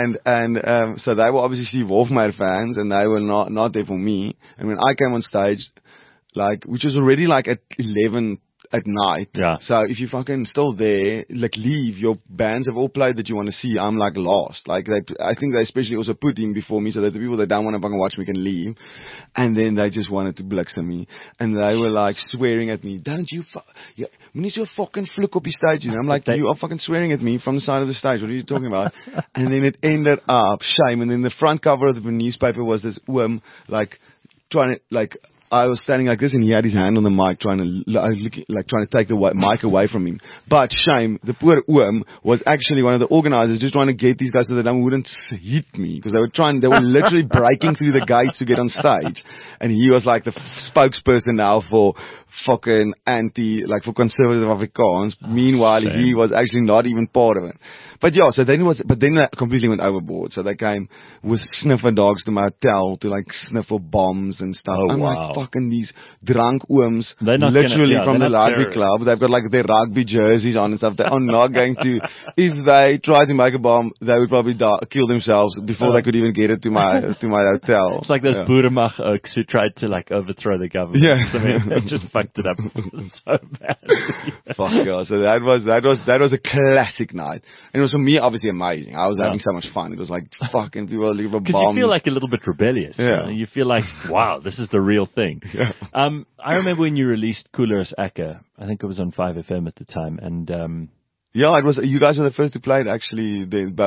And so they were obviously Steve Hoffman fans, and they were not there for me. And when I came on stage, like which was already like at 11 at night.
Yeah.
So if you fucking still there, like leave. Your bands have all played that you want to see. I'm like lost. Like I think they especially also put him before me so that the people that don't want to fucking watch me can leave. And then they just wanted to bliksem me. And they were like swearing at me. Don't you when is your fucking flick up your stage? And I'm like, you are fucking swearing at me from the side of the stage. What are you talking about? And then it ended up shame. And then the front cover of the newspaper was this worm like trying to like. I was standing like this, and he had his hand on the mic, trying to take the mic away from him. But shame, the poor worm was actually one of the organizers, just trying to get these guys so that they wouldn't hit me, because they were literally breaking through the gates to get on stage. And he was like the spokesperson now for fucking for conservative Afrikaans. Meanwhile, he was actually not even part of it. But yeah, but then they completely went overboard. So they came with sniffer dogs to my hotel to like sniff for bombs and stuff.
Oh,
I'm
wow.
like, fucking these drunk ooms, literally from the rugby club. They've got like their rugby jerseys on and stuff. They are not going to, if they try to make a bomb, they would probably kill themselves before they could even get it to my hotel.
It's like those Boeremach oaks who tried to like overthrow the government.
Yeah.
I mean, they just fucked it up so badly.
Fuck yeah. So that was a classic night. And it was for me obviously amazing. I was having so much fun. It was like fucking people leave a bomb.
Because you feel like a little bit rebellious.
Yeah.
You feel like, wow, this is the real thing.
Yeah.
I remember when you released Cooler as Akka. I think it was on 5FM at the time. And
yeah, it was. You guys were the first to play it actually.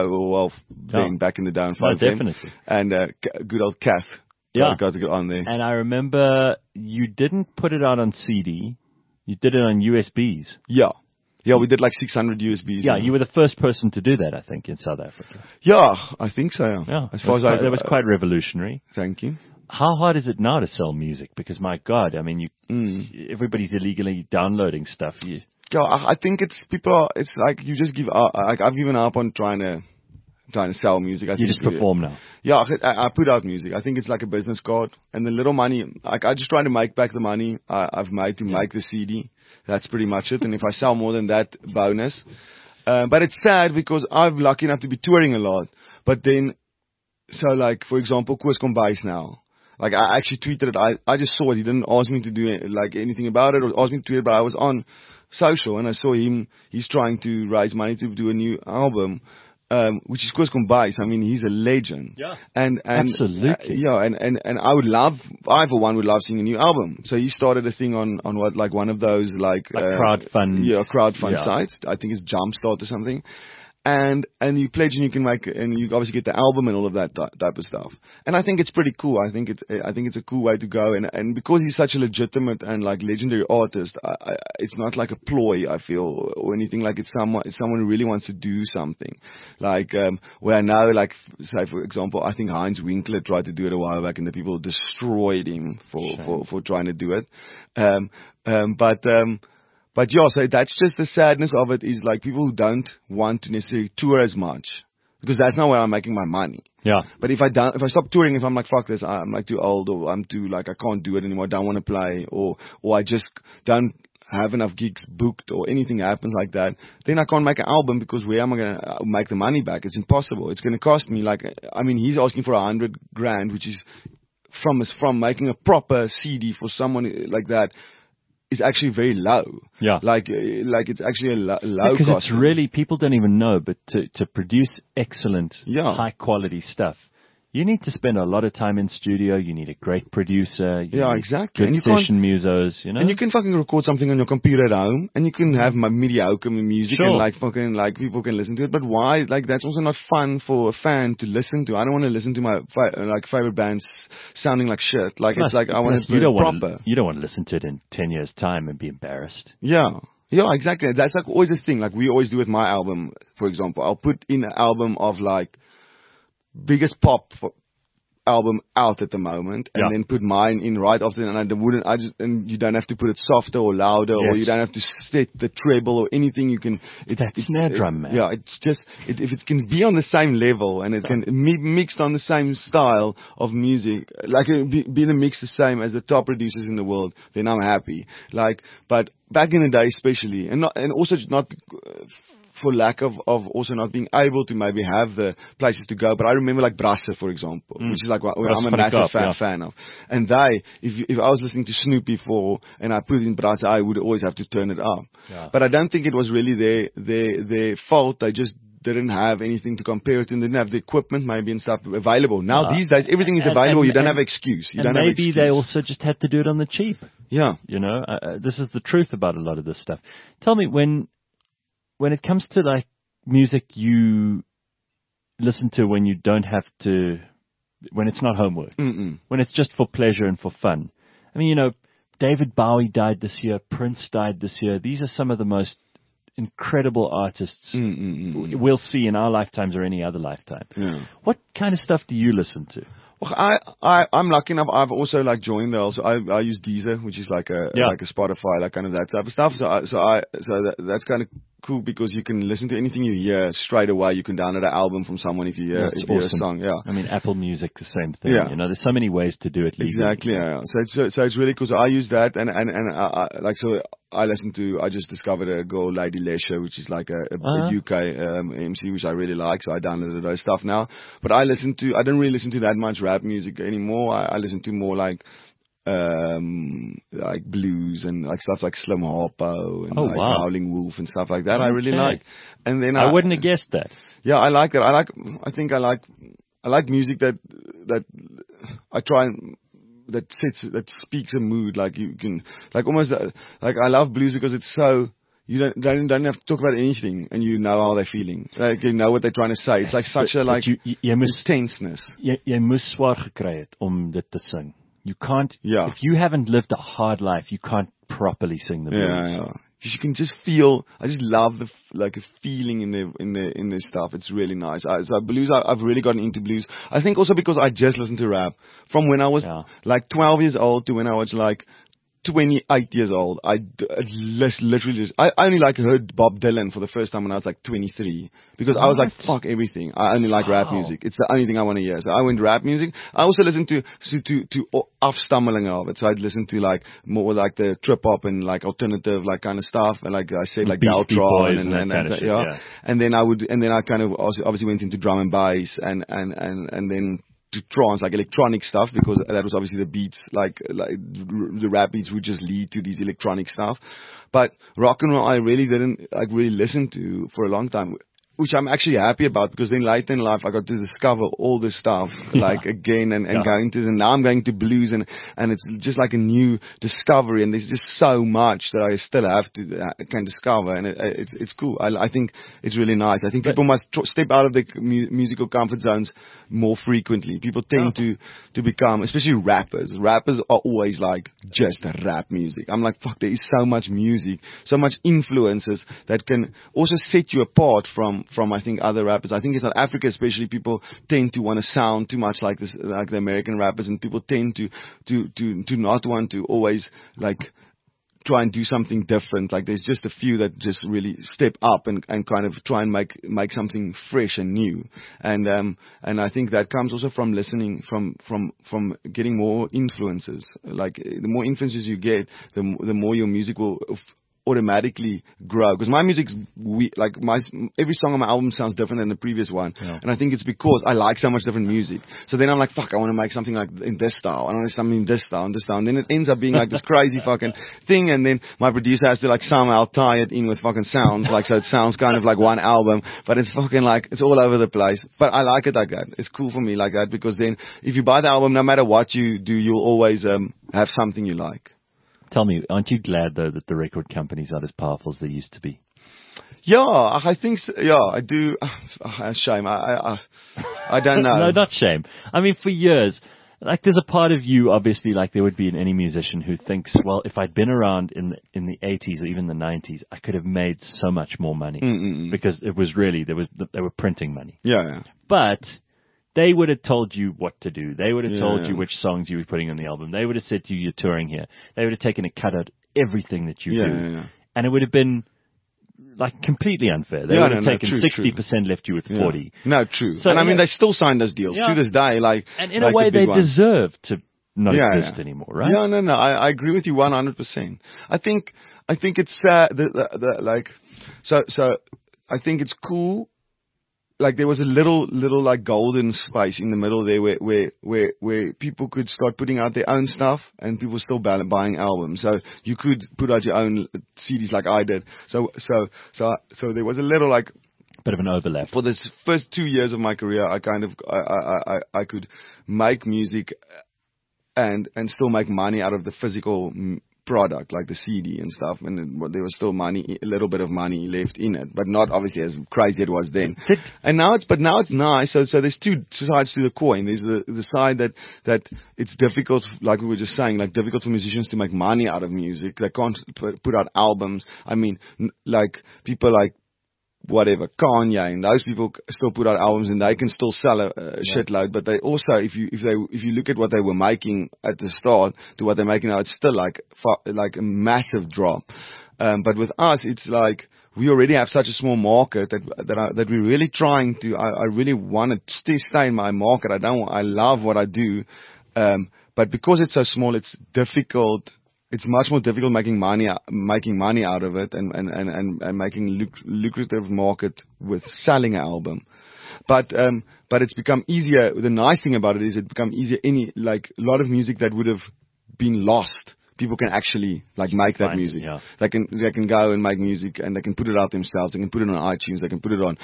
Back in the day on 5FM.
No, definitely.
And good old Kath. Got to get on there.
And I remember you didn't put it out on CD. You did it on USBs.
Yeah. Yeah, we did like 600 USBs.
Yeah, you were the first person to do that, I think, in South Africa.
Yeah, I think so.
Yeah,
as far as that
was quite revolutionary.
Thank you.
How hard is it now to sell music? Because my God, I mean, everybody's illegally downloading stuff.
Yeah, I think it's like you just give up. Like I've given up on trying to sell music.
You just perform now.
Yeah, I put out music. I think it's like a business card, and the little money, like I just try to make back the money I've made to make the CD. That's pretty much it. And if I sell more than that, bonus. But it's sad because I'm lucky enough to be touring a lot. But then, so like for example, Koos Kombuis now. Like I actually tweeted it. I just saw it. He didn't ask me to do like anything about it or ask me to tweet it, but I was on social and I saw him. He's trying to raise money to do a new album. Which is Koos Kombuis. I mean, he's a legend.
Yeah.
And
absolutely.
And I for one would love seeing a new album. So he started a thing on what, like one of those like
crowdfund.
Yeah, crowdfund sites. I think it's Jumpstart or something. And you pledge and you can make, and you obviously get the album and all of that type of stuff. And I think it's pretty cool. I think it's a cool way to go. And because he's such a legitimate and like legendary artist, it's not like a ploy, I feel, or anything. Like it's someone who really wants to do something. Like, where now, like, say for example, I think Heinz Winkler tried to do it a while back and the people destroyed him for trying to do it. But yeah, so that's just the sadness of it is like people who don't want to necessarily tour as much because that's not where I'm making my money.
Yeah.
But if I stop touring, if I'm like, fuck this, I'm like too old or I'm too like, I can't do it anymore, I don't want to play or I just don't have enough gigs booked or anything happens like that, then I can't make an album because where am I going to make the money back? It's impossible. It's going to cost me like, I mean, he's asking for $100,000, which is from making a proper CD for someone like that. Is actually very low.
Yeah.
Like it's actually a low
because
cost.
It's really, people don't even know, but to produce excellent,
yeah.
high quality stuff, you need to spend a lot of time in studio. You need a great producer.
Yeah, exactly.
Good session musos, you know.
And you can fucking record something on your computer at home, and you can have mediocre music,
sure.
and like fucking like people can listen to it. But why? Like that's also not fun for a fan to listen to. I don't want to listen to my favorite bands sounding like shit. Like it's like I want to do it proper.
You don't want to listen to it in 10 years' time and be embarrassed.
Yeah. Yeah, exactly. That's like always the thing. Like we always do with my album, for example. I'll put in an album of like biggest pop album out at the moment, and then put mine in right after, and and you don't have to put it softer or louder, or you don't have to set the treble or anything. You can. It's
snare drum, man.
Yeah, it's just if it can be on the same level and it can be mixed on the same style of music, like be the mix the same as the top producers in the world, then I'm happy. Like, but back in the day, especially, and also not. For lack of also not being able to maybe have the places to go. But I remember like Brasse, for example, which is like what I'm a massive fan of. And if I was listening to Snoopy and I put in Brasse, I would always have to turn it up.
Yeah.
But I don't think it was really their fault. They just didn't have anything to compare it and didn't have the equipment maybe and stuff available. Now these days everything is available. You don't have an excuse.
Maybe they also just had to do it on the cheap.
Yeah.
You know, this is the truth about a lot of this stuff. Tell me, when it comes to like music you listen to when you don't have to, when it's not homework, when it's just for pleasure and for fun. I mean, you know, David Bowie died this year, Prince died this year. These are some of the most incredible artists we'll see in our lifetimes or any other lifetime.
Yeah.
What kind of stuff do you listen to?
Well, I'm lucky enough. I've also like joined I use Deezer, which is like a Spotify, like kind of that type of stuff. That's kind of cool because you can listen to anything you hear straight away. You can download an album from someone if you hear a song. Yeah.
I mean, Apple Music, the same thing.
Yeah.
You know, there's so many ways to do it legally.
Exactly. Yeah. So it's really cool. So I use that and I just discovered a girl, Lady Lesher, which is like a UK MC, which I really like. So I downloaded those stuff now. But I don't really listen to that much rap music anymore. I listen to more like blues and like stuff like Slim Harpo and Howling Wolf and stuff like that. I really like. And then
I wouldn't have guessed that.
Yeah, I like that. I like music that I try and that speaks a mood. Like you can almost like I love blues because it's so. You don't have to talk about anything, and you know how they're feeling. Like you know what they're trying to say. It's like such a intenseness.
Jy moes swaar gekry het om dit te sing. You can't.
Yeah.
If you haven't lived a hard life, you can't properly sing the blues.
Yeah. You can just feel. I just love a feeling in the stuff. It's really nice. So blues, I've really gotten into blues. I think also because I just listened to rap from when I was like 12 years old to when I was like 28 years old, I literally I only like heard Bob Dylan for the first time when I was like 23 because I was like, fuck everything. I only like rap music. It's the only thing I want to hear. So I went rap music. I also listened to afstammeling of it. So I'd listen to like more like the trip hop and like alternative like kind of stuff. And like I said, like Deltron and then I kind of also obviously went into drum and bass and then to trance, like electronic stuff, because that was obviously the beats, like the rap beats would just lead to these electronic stuff. But rock and roll, I really didn't like really listen to for a long time, which I'm actually happy about, because then later in life I got to discover all this stuff like again and going to, and now I'm going to blues and it's just like a new discovery, and there's just so much that I still have to can discover, and it's cool. I think it's really nice. I think people must step out of the musical comfort zones more frequently. People tend to become, especially rappers are always like just rap music. I'm like, fuck, there is so much music, so much influences that can also set you apart from I think other rappers. I think in South Africa especially, people tend to want to sound too much like this, like the American rappers, and people tend to not want to always like try and do something different. Like there's just a few that just really step up and kind of try and make something fresh and new. And I think that comes also from listening, from getting more influences. Like the more influences you get, the more your music will automatically grow, because my music's every song on my album sounds different than the previous one, and I think it's because I like so much different music. So then I'm like, fuck, I want to make something like in this style, I want to make something in this style and this style, and then it ends up being like this crazy fucking thing, and then my producer has to like somehow tie it in with fucking sounds, like so it sounds kind of like one album, but it's fucking like it's all over the place. But I like it like that. It's cool for me like that, because then if you buy the album, no matter what you do, you'll always have something you like.
Tell me, aren't you glad, though, that the record companies aren't as powerful as they used to be?
Yeah, I think so. Yeah, I do. Shame. I don't know.
No, not shame. I mean, for years, like, there's a part of you, obviously, like there would be in any musician who thinks, well, if I'd been around in the 80s or even the 90s, I could have made so much more money. Because it was really, they were printing money.
Yeah.
But they would have told you what to do. They would have told you which songs you were putting on the album. They would have said to you, you're touring here. They would have taken a cut out everything that you do.
Yeah.
And it would have been like completely unfair. They would have taken 60%, left you with 40.
No, true. So, and I mean, they still sign those deals to this day. Like,
and in a way, they deserve to not exist anymore, right?
Yeah, no. I agree with you 100%. I think it's so I think it's cool. Like there was a little like golden space in the middle there where people could start putting out their own stuff and people still buying albums. So you could put out your own CDs like I did. So there was a little like
bit of an overlap.
For this first 2 years of my career, I could make music and still make money out of the physical product, like the CD and stuff, and there was still money, a little bit of money left in it, but not obviously as crazy it was then. And now it's nice. So there's two sides to the coin. There's the side that it's difficult, like we were just saying, like difficult for musicians to make money out of music. They can't put out albums. I mean, like people like whatever, Kanye, and those people still put out albums and they can still sell a shitload, but they also, if you look at what they were making at the start to what they're making now, it's still like a massive drop. But with us, it's like we already have such a small market that we're really trying to. I really want to stay in my market. I love what I do, but because it's so small, it's difficult. It's much more difficult making money out of it and making lucrative market with selling an album. But it's become easier. The nice thing about it is it become easier. A lot of music that would have been lost, people can actually make that music. Yeah. They can go and make music and they can put it out themselves. They can put it on iTunes. They can put it on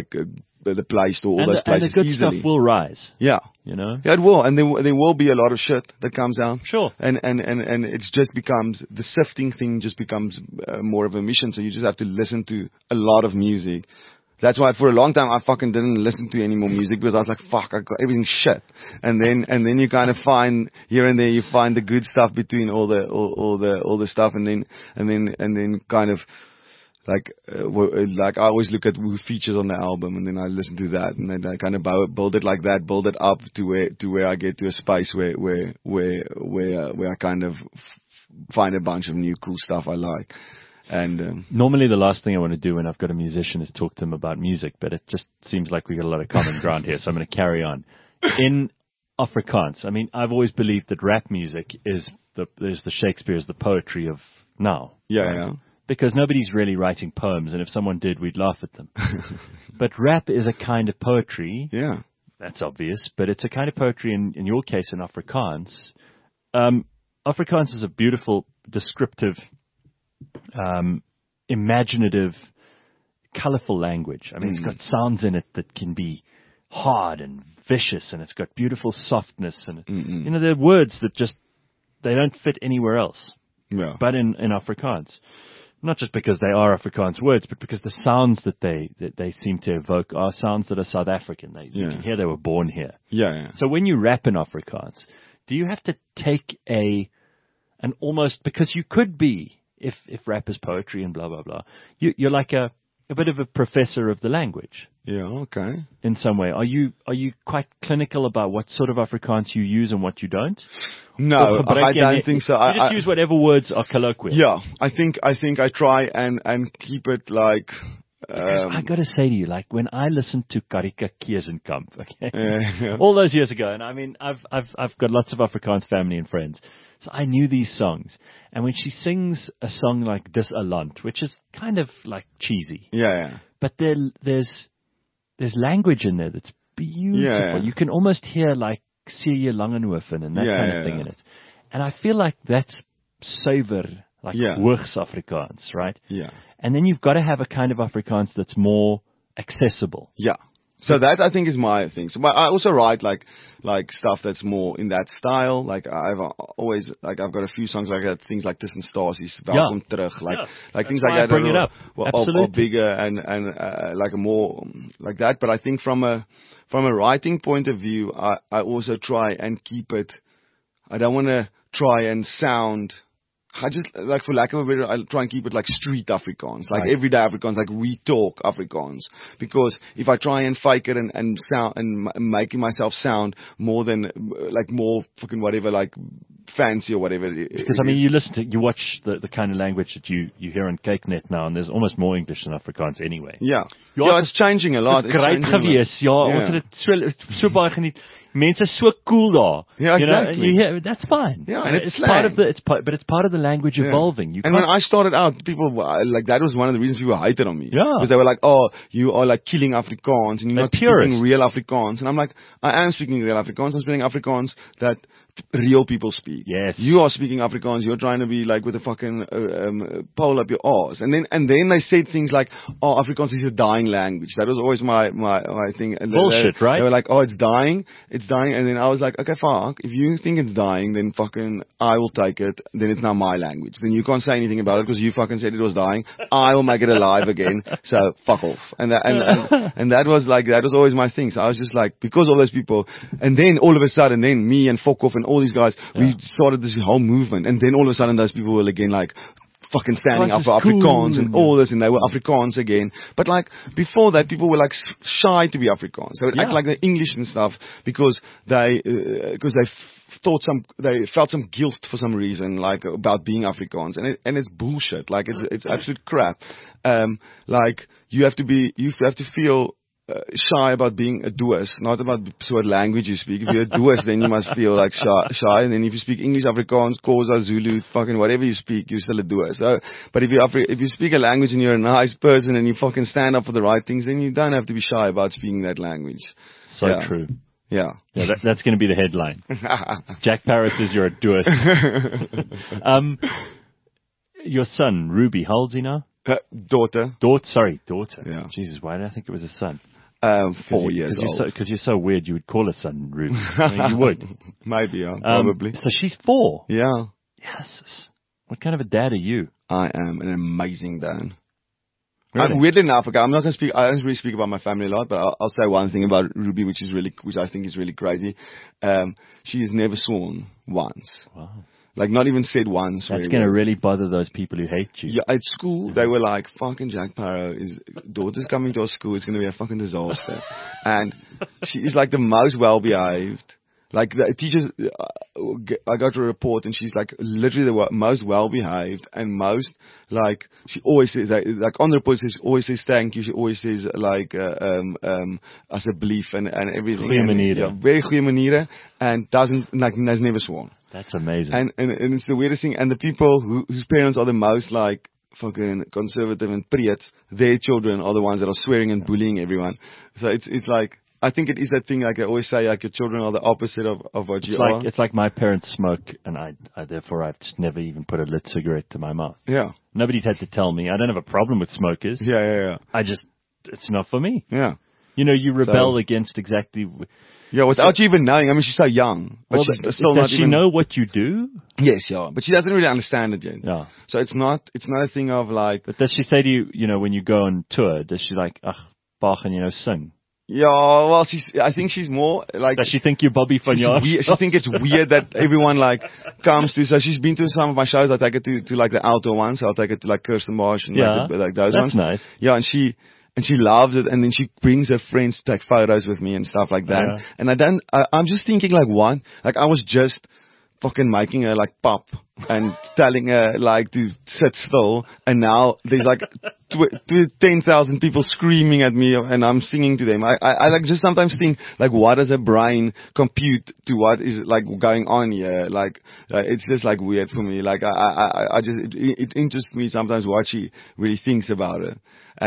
the Play Store, all those places.
And the good
easily.
Stuff will rise.
Yeah.
You know?
Yeah, it will. And there will be a lot of shit that comes out.
Sure.
And it just becomes, the sifting thing just becomes more of a mission. So you just have to listen to a lot of music. That's why for a long time I fucking didn't listen to any more music, because I was like, fuck, I got everything shit. And then you kind of find here and there, you find the good stuff between all the stuff, and then kind of like I always look at who features on the album, and then I listen to that, and then I kind of build it like that, build it up to where I get to a space where I kind of find a bunch of new cool stuff I like. And
normally the last thing I want to do when I've got a musician is talk to them about music, but it just seems like we got a lot of common ground here, so I'm going to carry on. In Afrikaans, I mean, I've always believed that rap music is the Shakespeare's the poetry of now.
Yeah,
right?
yeah.
Because nobody's really writing poems, and if someone did, we'd laugh at them. But rap is a kind of poetry.
Yeah.
That's obvious, but it's a kind of poetry, in your case, in Afrikaans. Afrikaans is a beautiful, descriptive, imaginative, colorful language. I mean, it's got sounds in it that can be hard and vicious, and it's got beautiful softness, and you know, there are words that just they don't fit anywhere else.
Yeah.
But in Afrikaans, not just because they are Afrikaans words, but because the sounds that they seem to evoke are sounds that are South African. You can hear they were born here.
Yeah, yeah.
So when you rap in Afrikaans, do you have to take an almost, because you could be, if rap is poetry and blah, blah, blah, you're like a bit of a professor of the language.
Yeah, okay.
In some way. Are you quite clinical about what sort of Afrikaans you use and what you don't?
No, I don't think so.
You just use whatever words are colloquial.
Yeah, I think I try and keep it like...
I got to say to you, like when I listened to Karika Kiesenkamp, all those years ago, and I mean, I've got lots of Afrikaans family and friends, so I knew these songs. And when she sings a song like Dis Aland, which is kind of like cheesy, but there's language in there that's beautiful.
Yeah.
You can almost hear like Celia Langenhoven and that kind of thing in it. And I feel like that's savor, like Hoogs Afrikaans, right?
Yeah.
And then you've got to have a kind of Afrikaans that's more accessible.
Yeah. So that I think is my thing. So, but I also write like stuff that's more in that style. Like I've got a few songs like that, things like Tussen Stasies, Welkom Terug, like things like that.
Bring it up.
Or bigger and like a more like that. But I think from a writing point of view, I also try and keep it. I don't want to try and sound. I just, like, for lack of a better, I try and keep it like street Afrikaans, like everyday Afrikaans, like we talk Afrikaans. Because if I try and fake it and sound and making myself sound more than like more fucking whatever, like fancy or whatever.
Because I mean, you watch the kind of language that you hear on Cakenet now, and there's almost more English than Afrikaans anyway.
Yeah, it's changing a lot.
It's great gewees. Ons het dit so baie geniet. Mense so cool daar.
Yeah, exactly.
You know, that's fine.
Yeah, and it's
part of but it's part of the language evolving.
And when I started out, people like that was one of the reasons people hated on me.
Yeah,
because they were like, "Oh, you are like killing Afrikaans and you're not speaking real Afrikaans." And I'm like, I am speaking real Afrikaans. I'm speaking Afrikaans that real people speak.
Yes.
You are speaking Afrikaans. You're trying to be like with a fucking pole up your arse. And then they said things like, "Oh, Afrikaans is a dying language." That was always my thing. And
bullshit, right?
They were like, "Oh, it's dying. It's dying." And then I was like, "Okay, fuck. If you think it's dying, then fucking I will take it. Then it's now my language. Then you can't say anything about it because you fucking said it was dying. I will make it alive again. So fuck off." And that was always my thing. So I was just like, because all those people, and then all of a sudden, then me and Fokhoff and all these guys, we started this whole movement, and then all of a sudden those people were again like fucking standing up for Afrikaans and all this, and they were Afrikaans again. But like before that, people were like shy to be Afrikaans. They would act like they're English and stuff because they felt some guilt for some reason, like about being Afrikaans, and it's bullshit. Like it's absolute crap. Like you have to feel shy about being a Doos, not about what language you speak. If you're a Doos, then you must feel like shy. And then if you speak English, Afrikaans, Xhosa, Zulu, fucking whatever you speak, you're still a Doos. So, but if you speak a language and you're a nice person and you fucking stand up for the right things, then you don't have to be shy about speaking that language.
So true.
Yeah.
That's going to be the headline. Jack Parrott says you're a Doos. Your son, Ruby, how old is he now?
Daughter.
Daughter.
Yeah.
Jesus, why did I think it was a son?
4 years old.
Because you're so weird, you would call a son Ruby. I mean, you would.
Maybe, yeah, probably.
So she's 4.
Yeah.
Yes. What kind of a dad are you?
I am an amazing dad.
Really?
Weirdly enough, okay, I'm not going to speak. I don't really speak about my family a lot, but I'll say one thing about Ruby, which I think is really crazy. She has never sworn once.
Wow.
Like, not even said once.
That's going to really bother those people who hate you.
Yeah, at school, they were like, fucking Jack Parrott, his daughter's coming to our school, it's going to be a fucking disaster. And she is like the most well-behaved. Like the teachers, I got a report and she's like literally the most well behaved and most like she always says like on the report she always says thank you. She always says like as a belief and everything.
Goeie maniere.
Yeah, very goeie maniere and doesn't like has never sworn.
That's amazing.
And it's the weirdest thing. And the people whose parents are the most like fucking conservative and preets, their children are the ones that are swearing and bullying everyone. So it's like. I think it is that thing, like I always say, like your children are the opposite of what you are.
It's like my parents smoke, and I therefore I've just never even put a lit cigarette to my mouth.
Yeah.
Nobody's had to tell me. I don't have a problem with smokers.
Yeah.
It's not for me.
Yeah.
You know, you rebel against exactly.
Yeah, without you even knowing. I mean, she's so young, but
well,
she's still
does
not
she
even
know what you do?
Yes, yeah, but she doesn't really understand it yet.
Yeah.
So it's not a thing of like.
But does she say to you, you know, when you go on tour, does she like, Bach and sing?
Yeah, well, I think she's more like.
Does she think you're Bobby van Jars?
She think it's weird that everyone like comes to. So she's been to some of my shows. I take it to like the outdoor ones. So I'll take it to like Kirsten Bosch and like those ones.
That's nice.
Yeah, and she loves it. And then she brings her friends to take photos with me and stuff like that.
Yeah.
And I'm just thinking like what? Like I was just fucking making her like pop and telling her like to sit still, and now there's like 10,000 people screaming at me and I'm singing to them. I like just sometimes think like what does a brain compute to what is like going on here? Like it's just like weird for me. Like I just it interests me sometimes what she really thinks about it,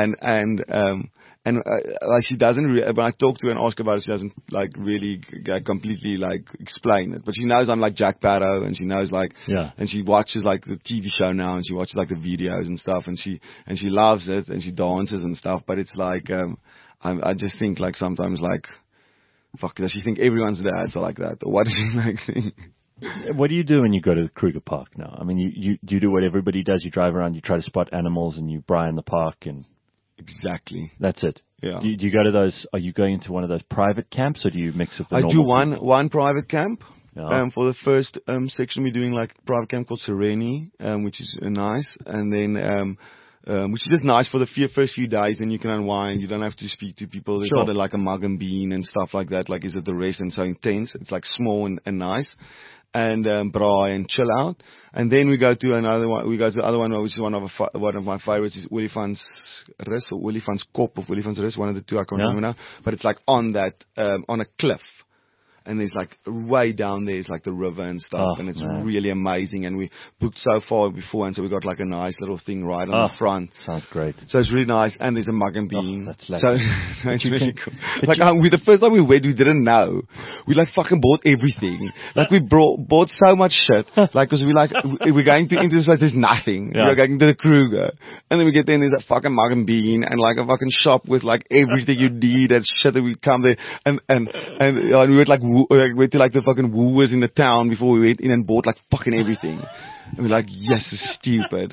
and like she doesn't when I talk to her and ask about it, she doesn't like really completely like explain it. But she knows I'm like Jack Barrow, and she knows like and she watches like the TV show now, and she watches like the videos and stuff, and she loves it, and she dances and stuff. But it's like I just think like sometimes like fuck, does she think everyone's dads are like that, or what does she like think?
What do you do when you go to Kruger Park now? I mean, you do what everybody does. You drive around, you try to spot animals, and you braai in the park and.
Exactly.
That's it.
Yeah.
Do you go to those? Are you going into one of those private camps, or do you mix with the normal?
I do one private camp.
Yeah.
For the first section, we're doing like a private camp called Sereni, which is nice, and then which is just nice for the first few days. Then you can unwind. You don't have to speak to people. There's not like a mug and bean and stuff like that. Like is it the rest and so intense? It's like small and nice. And braai and chill out, and then we go to another one. We go to the other one, which is one of my favorites, is Olifants Rus or Olifants Kop of Olifants Rus, one of the two, I can't remember now. But it's like on that on a cliff, and there's like way down there is like the river and stuff, and it's really amazing. And we booked so far before, and so we got like a nice little thing right on the front.
Sounds great.
So it's really nice, and there's a mug and bean.
That's like
so it's really cool. Like the first time we went, we didn't know. We like fucking bought everything. Like we bought so much shit. Like because we're going into this place, there's nothing. Yeah. We're going to the Kruger, and then we get there and there's a fucking mug and bean and like a fucking shop with like everything you need and shit. That we come there and we went like. We went to like the fucking Woolworths in the town before we went in and bought like fucking everything. And we're like, yes, it's stupid.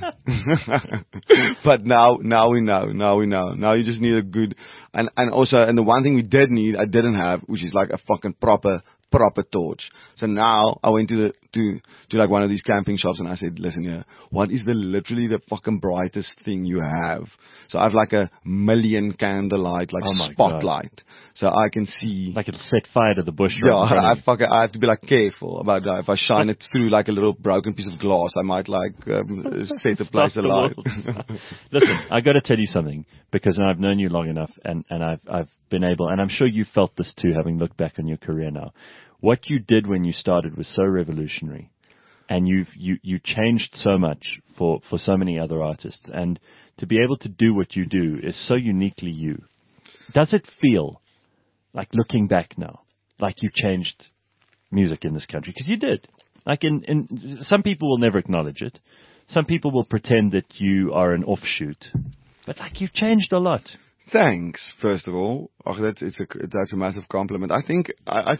But now we know. Now you just need a good, and the one thing I didn't have, which is like a fucking proper torch. So now I went to like one of these camping shops and I said, listen here, what is literally the fucking brightest thing you have? So I have like 1 million candlelight, like spotlight. God. So I can see.
Like it'll set fire to the bush.
Yeah, I have to be like careful about that. If I shine it through like a little broken piece of glass, I might like set the place alight.
Listen, I got to tell you something, because I've known you long enough, and I've been able, and I'm sure you felt this too, having looked back on your career now. What you did when you started was so revolutionary, and you changed so much for so many other artists, and to be able to do what you do is so uniquely you. Does it feel like, looking back now, like you changed music in this country? Because you did. Like in some people will never acknowledge it. Some people will pretend that you are an offshoot, but like you've changed a lot.
Thanks, first of all. That's a massive compliment. I think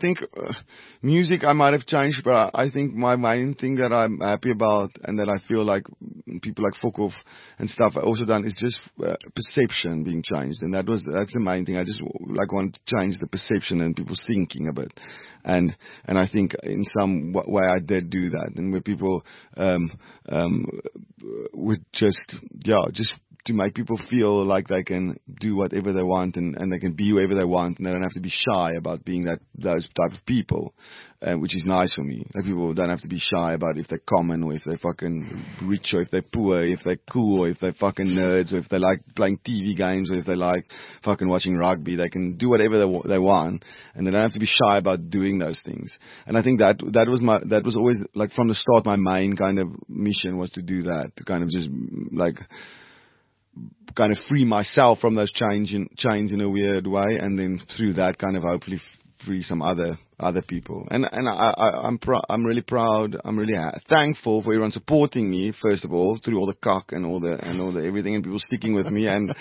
music I might have changed, but I think my main thing that I'm happy about and that I feel like people like Fokhoff and stuff also done is just perception being changed, and that's the main thing. I just like want to change the perception and people's thinking a bit, and I think in some way I did do that, and where people would just make people feel like they can do whatever they want and they can be whoever they want, and they don't have to be shy about being those type of people, which is nice for me. Like, people don't have to be shy about if they're common or if they're fucking rich or if they're poor, if they're cool or if they're fucking nerds or if they like playing TV games or if they like fucking watching rugby. They can do whatever they want, and they don't have to be shy about doing those things. And I think that was always, like, from the start, my main kind of mission was to do that, to kind of just like kind of free myself from those chains in a weird way, and then through that kind of hopefully free some other people. And I'm really proud. I'm really thankful for everyone supporting me, first of all, through all the cock and all the everything, and people sticking with me. And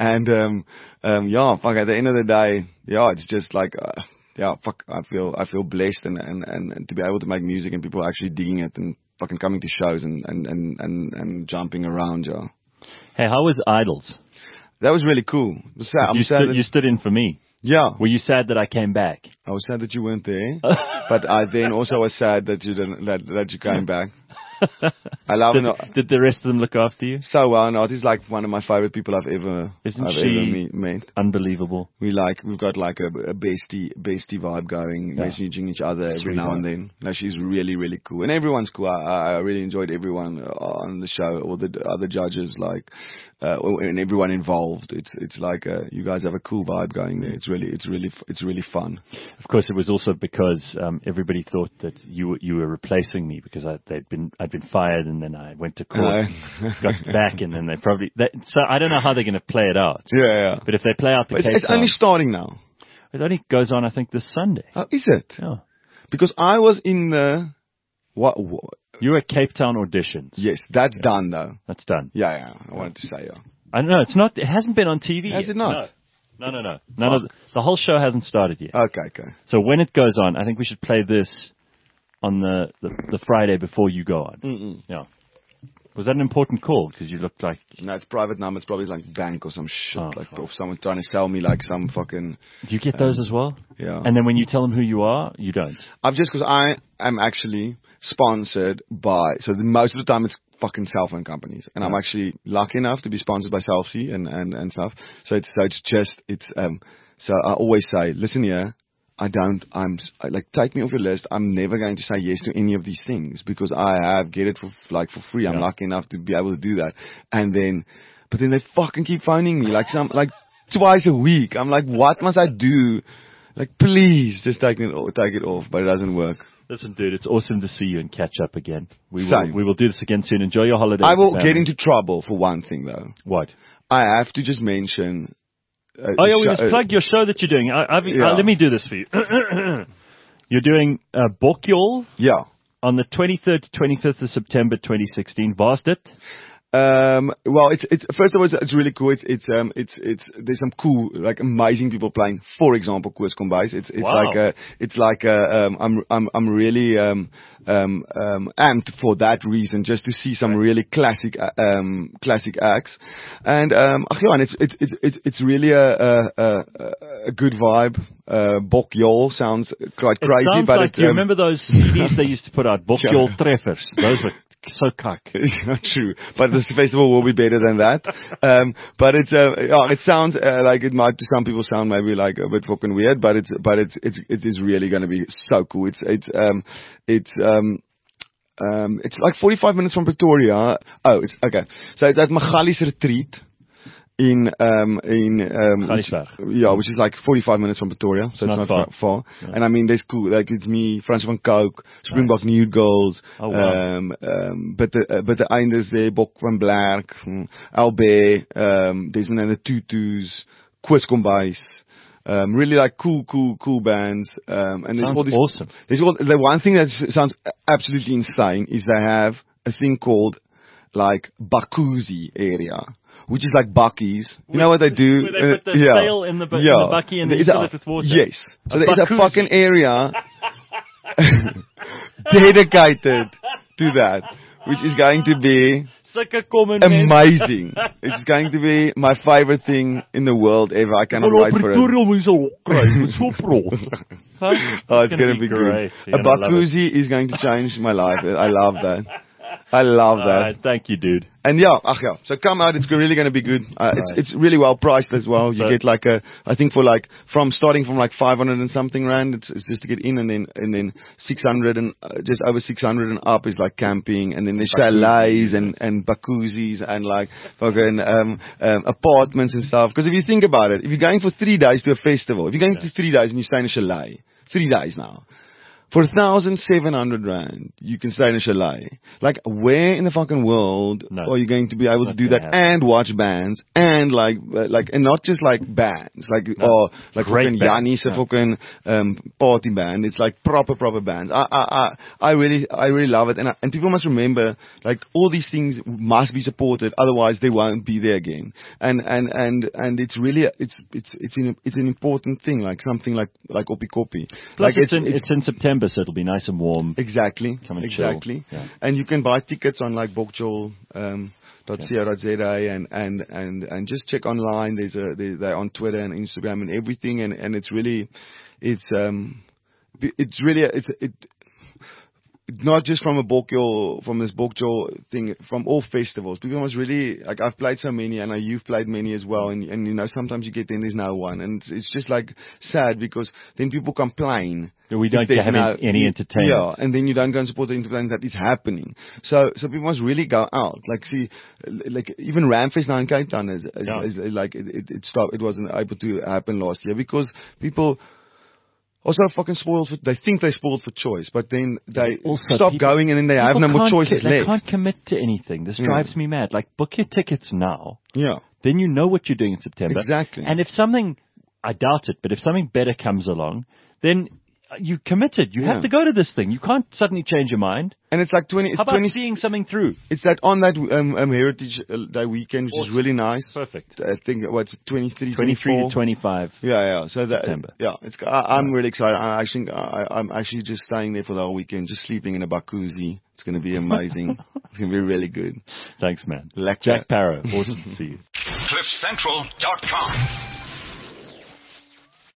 yeah, fuck, at the end of the day, yeah, it's just like, yeah, fuck, I feel blessed and to be able to make music and people actually digging it and fucking coming to shows and jumping around, yeah.
Hey, how was Idols?
That was really cool. It was sad.
You stood in for me.
Yeah.
Were you sad that I came back?
I was sad that you weren't there, but I then also was sad that you didn't, that you came back. I love it.
Did the rest of them look after you?
So well. Nat is like one of my favorite people I've ever met.
Unbelievable.
We've got like a bestie vibe going, messaging each other every now and then. No, she's really, really cool, and everyone's cool. I really enjoyed everyone on the show, all the other judges, like, and everyone involved. It's like you guys have a cool vibe going there. It's really fun.
Of course, it was also because everybody thought that you were replacing me because I'd been fired, and then I went to court, got back, and then so I don't know how they're going to play it out.
Yeah.
But if they play out the case,
it's only starting now.
It only goes on, I think, this Sunday.
Oh, is it?
Yeah.
Because I was in the what?
You were at Cape Town auditions.
Yes, that's done though.
That's done.
Yeah. I wanted to say, yeah.
I don't know. It's not. It hasn't been on TV.
Has it not?
No. The whole show hasn't started yet.
Okay.
So when it goes on, I think we should play this on the Friday before you go on.
Mm-mm.
Yeah. Was that an important call? Because you looked like...
No, it's private number. It's probably like bank or some shit. Or someone's trying to sell me like some fucking...
Do you get those as well?
Yeah.
And then when you tell them who you are, you don't?
Because I am actually sponsored by... So most of the time it's fucking cell phone companies. And I'm actually lucky enough to be sponsored by Cell C and stuff. So I always say, listen here, take me off your list. I'm never going to say yes to any of these things because I get it for free. I'm lucky enough to be able to do that. But then they fucking keep phoning me like twice a week. I'm like, what must I do? Like, please just take it off. But it doesn't work.
Listen, dude, it's awesome to see you and catch up again. We will do this again soon. Enjoy your holiday.
I will get into trouble for one thing though.
What?
I have to just mention.
We just plug your show that you're doing. Let me do this for you. You're doing Bokjol.
Yeah.
On the 23rd to 25th of September 2016. Var's dit?
Well, it's first of all, it's really cool. It's there's some cool, like, amazing people playing. For example, Koos Kombuis. I'm really amped for that reason, just to see some really classic acts. And it's really a good vibe. Bokjol sounds quite crazy,
sounds
but
like, do you remember those CDs they used to put out? Bokjol Treffers. Those were so cuck.
True, but this festival will be better than that. But it sounds like it might to some people sound maybe like a bit fucking weird, but it is really going to be so cool. It's like 45 minutes from Pretoria. Oh, it's okay. So it's at Magalies Retreat. In which is like 45 minutes from Pretoria, so it's not far. Yeah. And I mean, there's cool, like, it's me, Frans van Coke, Springbok Nude Girls, but the Einders there, Bok van Blerk, Albé, Desmond and the Tutus, Koos Kombuis, really like cool bands. And there's all this,
awesome.
The one thing that sounds absolutely insane is they have a thing called like Bakuzi area, which is like Bucky's. You know what they do?
Where they put the sail in the bucky and they fill it with water.
Yes. So there is a fucking area dedicated to that, which is going to be amazing. It's going to be my favorite thing in the world ever. I cannot wait for it. It's going to be great. A Bakuzi is going to change my life. I love that. I love that.
All right, thank you, dude.
And so come out. It's really going to be good. It's really well priced as well. You get like I think for like starting from like 500 and something rand. It's just to get in, and then 600 and just over 600 and up is like camping, and then there's chalets and bakuzzis and like fucking apartments and stuff. Because if you think about it, if you're going for 3 days to a festival, if you're going to 3 days and you stay in a chalet, 3 days now. For 1,700 rand, you can stay in a chalet. Like, where in the fucking world are you going to be able to do that and watch bands and and not just like bands, like fucking Yanni's a fucking party band. It's like proper bands. I really love it, and people must remember, like, all these things must be supported, otherwise they won't be there again. And it's really it's an important thing, like something like Oppikoppi.
Plus, like it's in September. So it'll be nice and warm.
Exactly.
Come and
exactly.
Chill. Yeah.
And you can buy tickets on like bokjol.co.za and just check online. They're on Twitter and Instagram and everything, and it's really not just from this Bokjol thing, from all festivals. People must really, like, I've played so many, and you've played many as well, and you know, sometimes you get there and there's no one, and it's just like sad, because then people complain.
We don't have any entertainment.
Yeah, and then you don't go and support the entertainment that is happening. So people must really go out. Like, see, like even Ramfest now in Cape Town is like it stopped. It wasn't able to happen last year because people also fucking spoiled. They think they're spoiled for choice, but then they stop going, and then they have no more choices left.
They can't commit to anything. This drives me mad. Like, book your tickets now.
Yeah.
Then you know what you're doing in September.
Exactly.
And if something, I doubt it, but if something better comes along, then you committed. You have to go to this thing. You can't suddenly change your mind.
And it's like 20. It's
How about seeing something through?
It's that on that Heritage Day weekend, which is really nice.
Perfect.
I think what's 23
to 25.
Yeah. So that
September.
Yeah, I'm really excited. I'm actually just staying there for the whole weekend, just sleeping in a jacuzzi. It's going to be amazing. It's going to be really good.
Thanks, man.
Lekker.
Jack Parow. Awesome to see you.
CliffCentral.com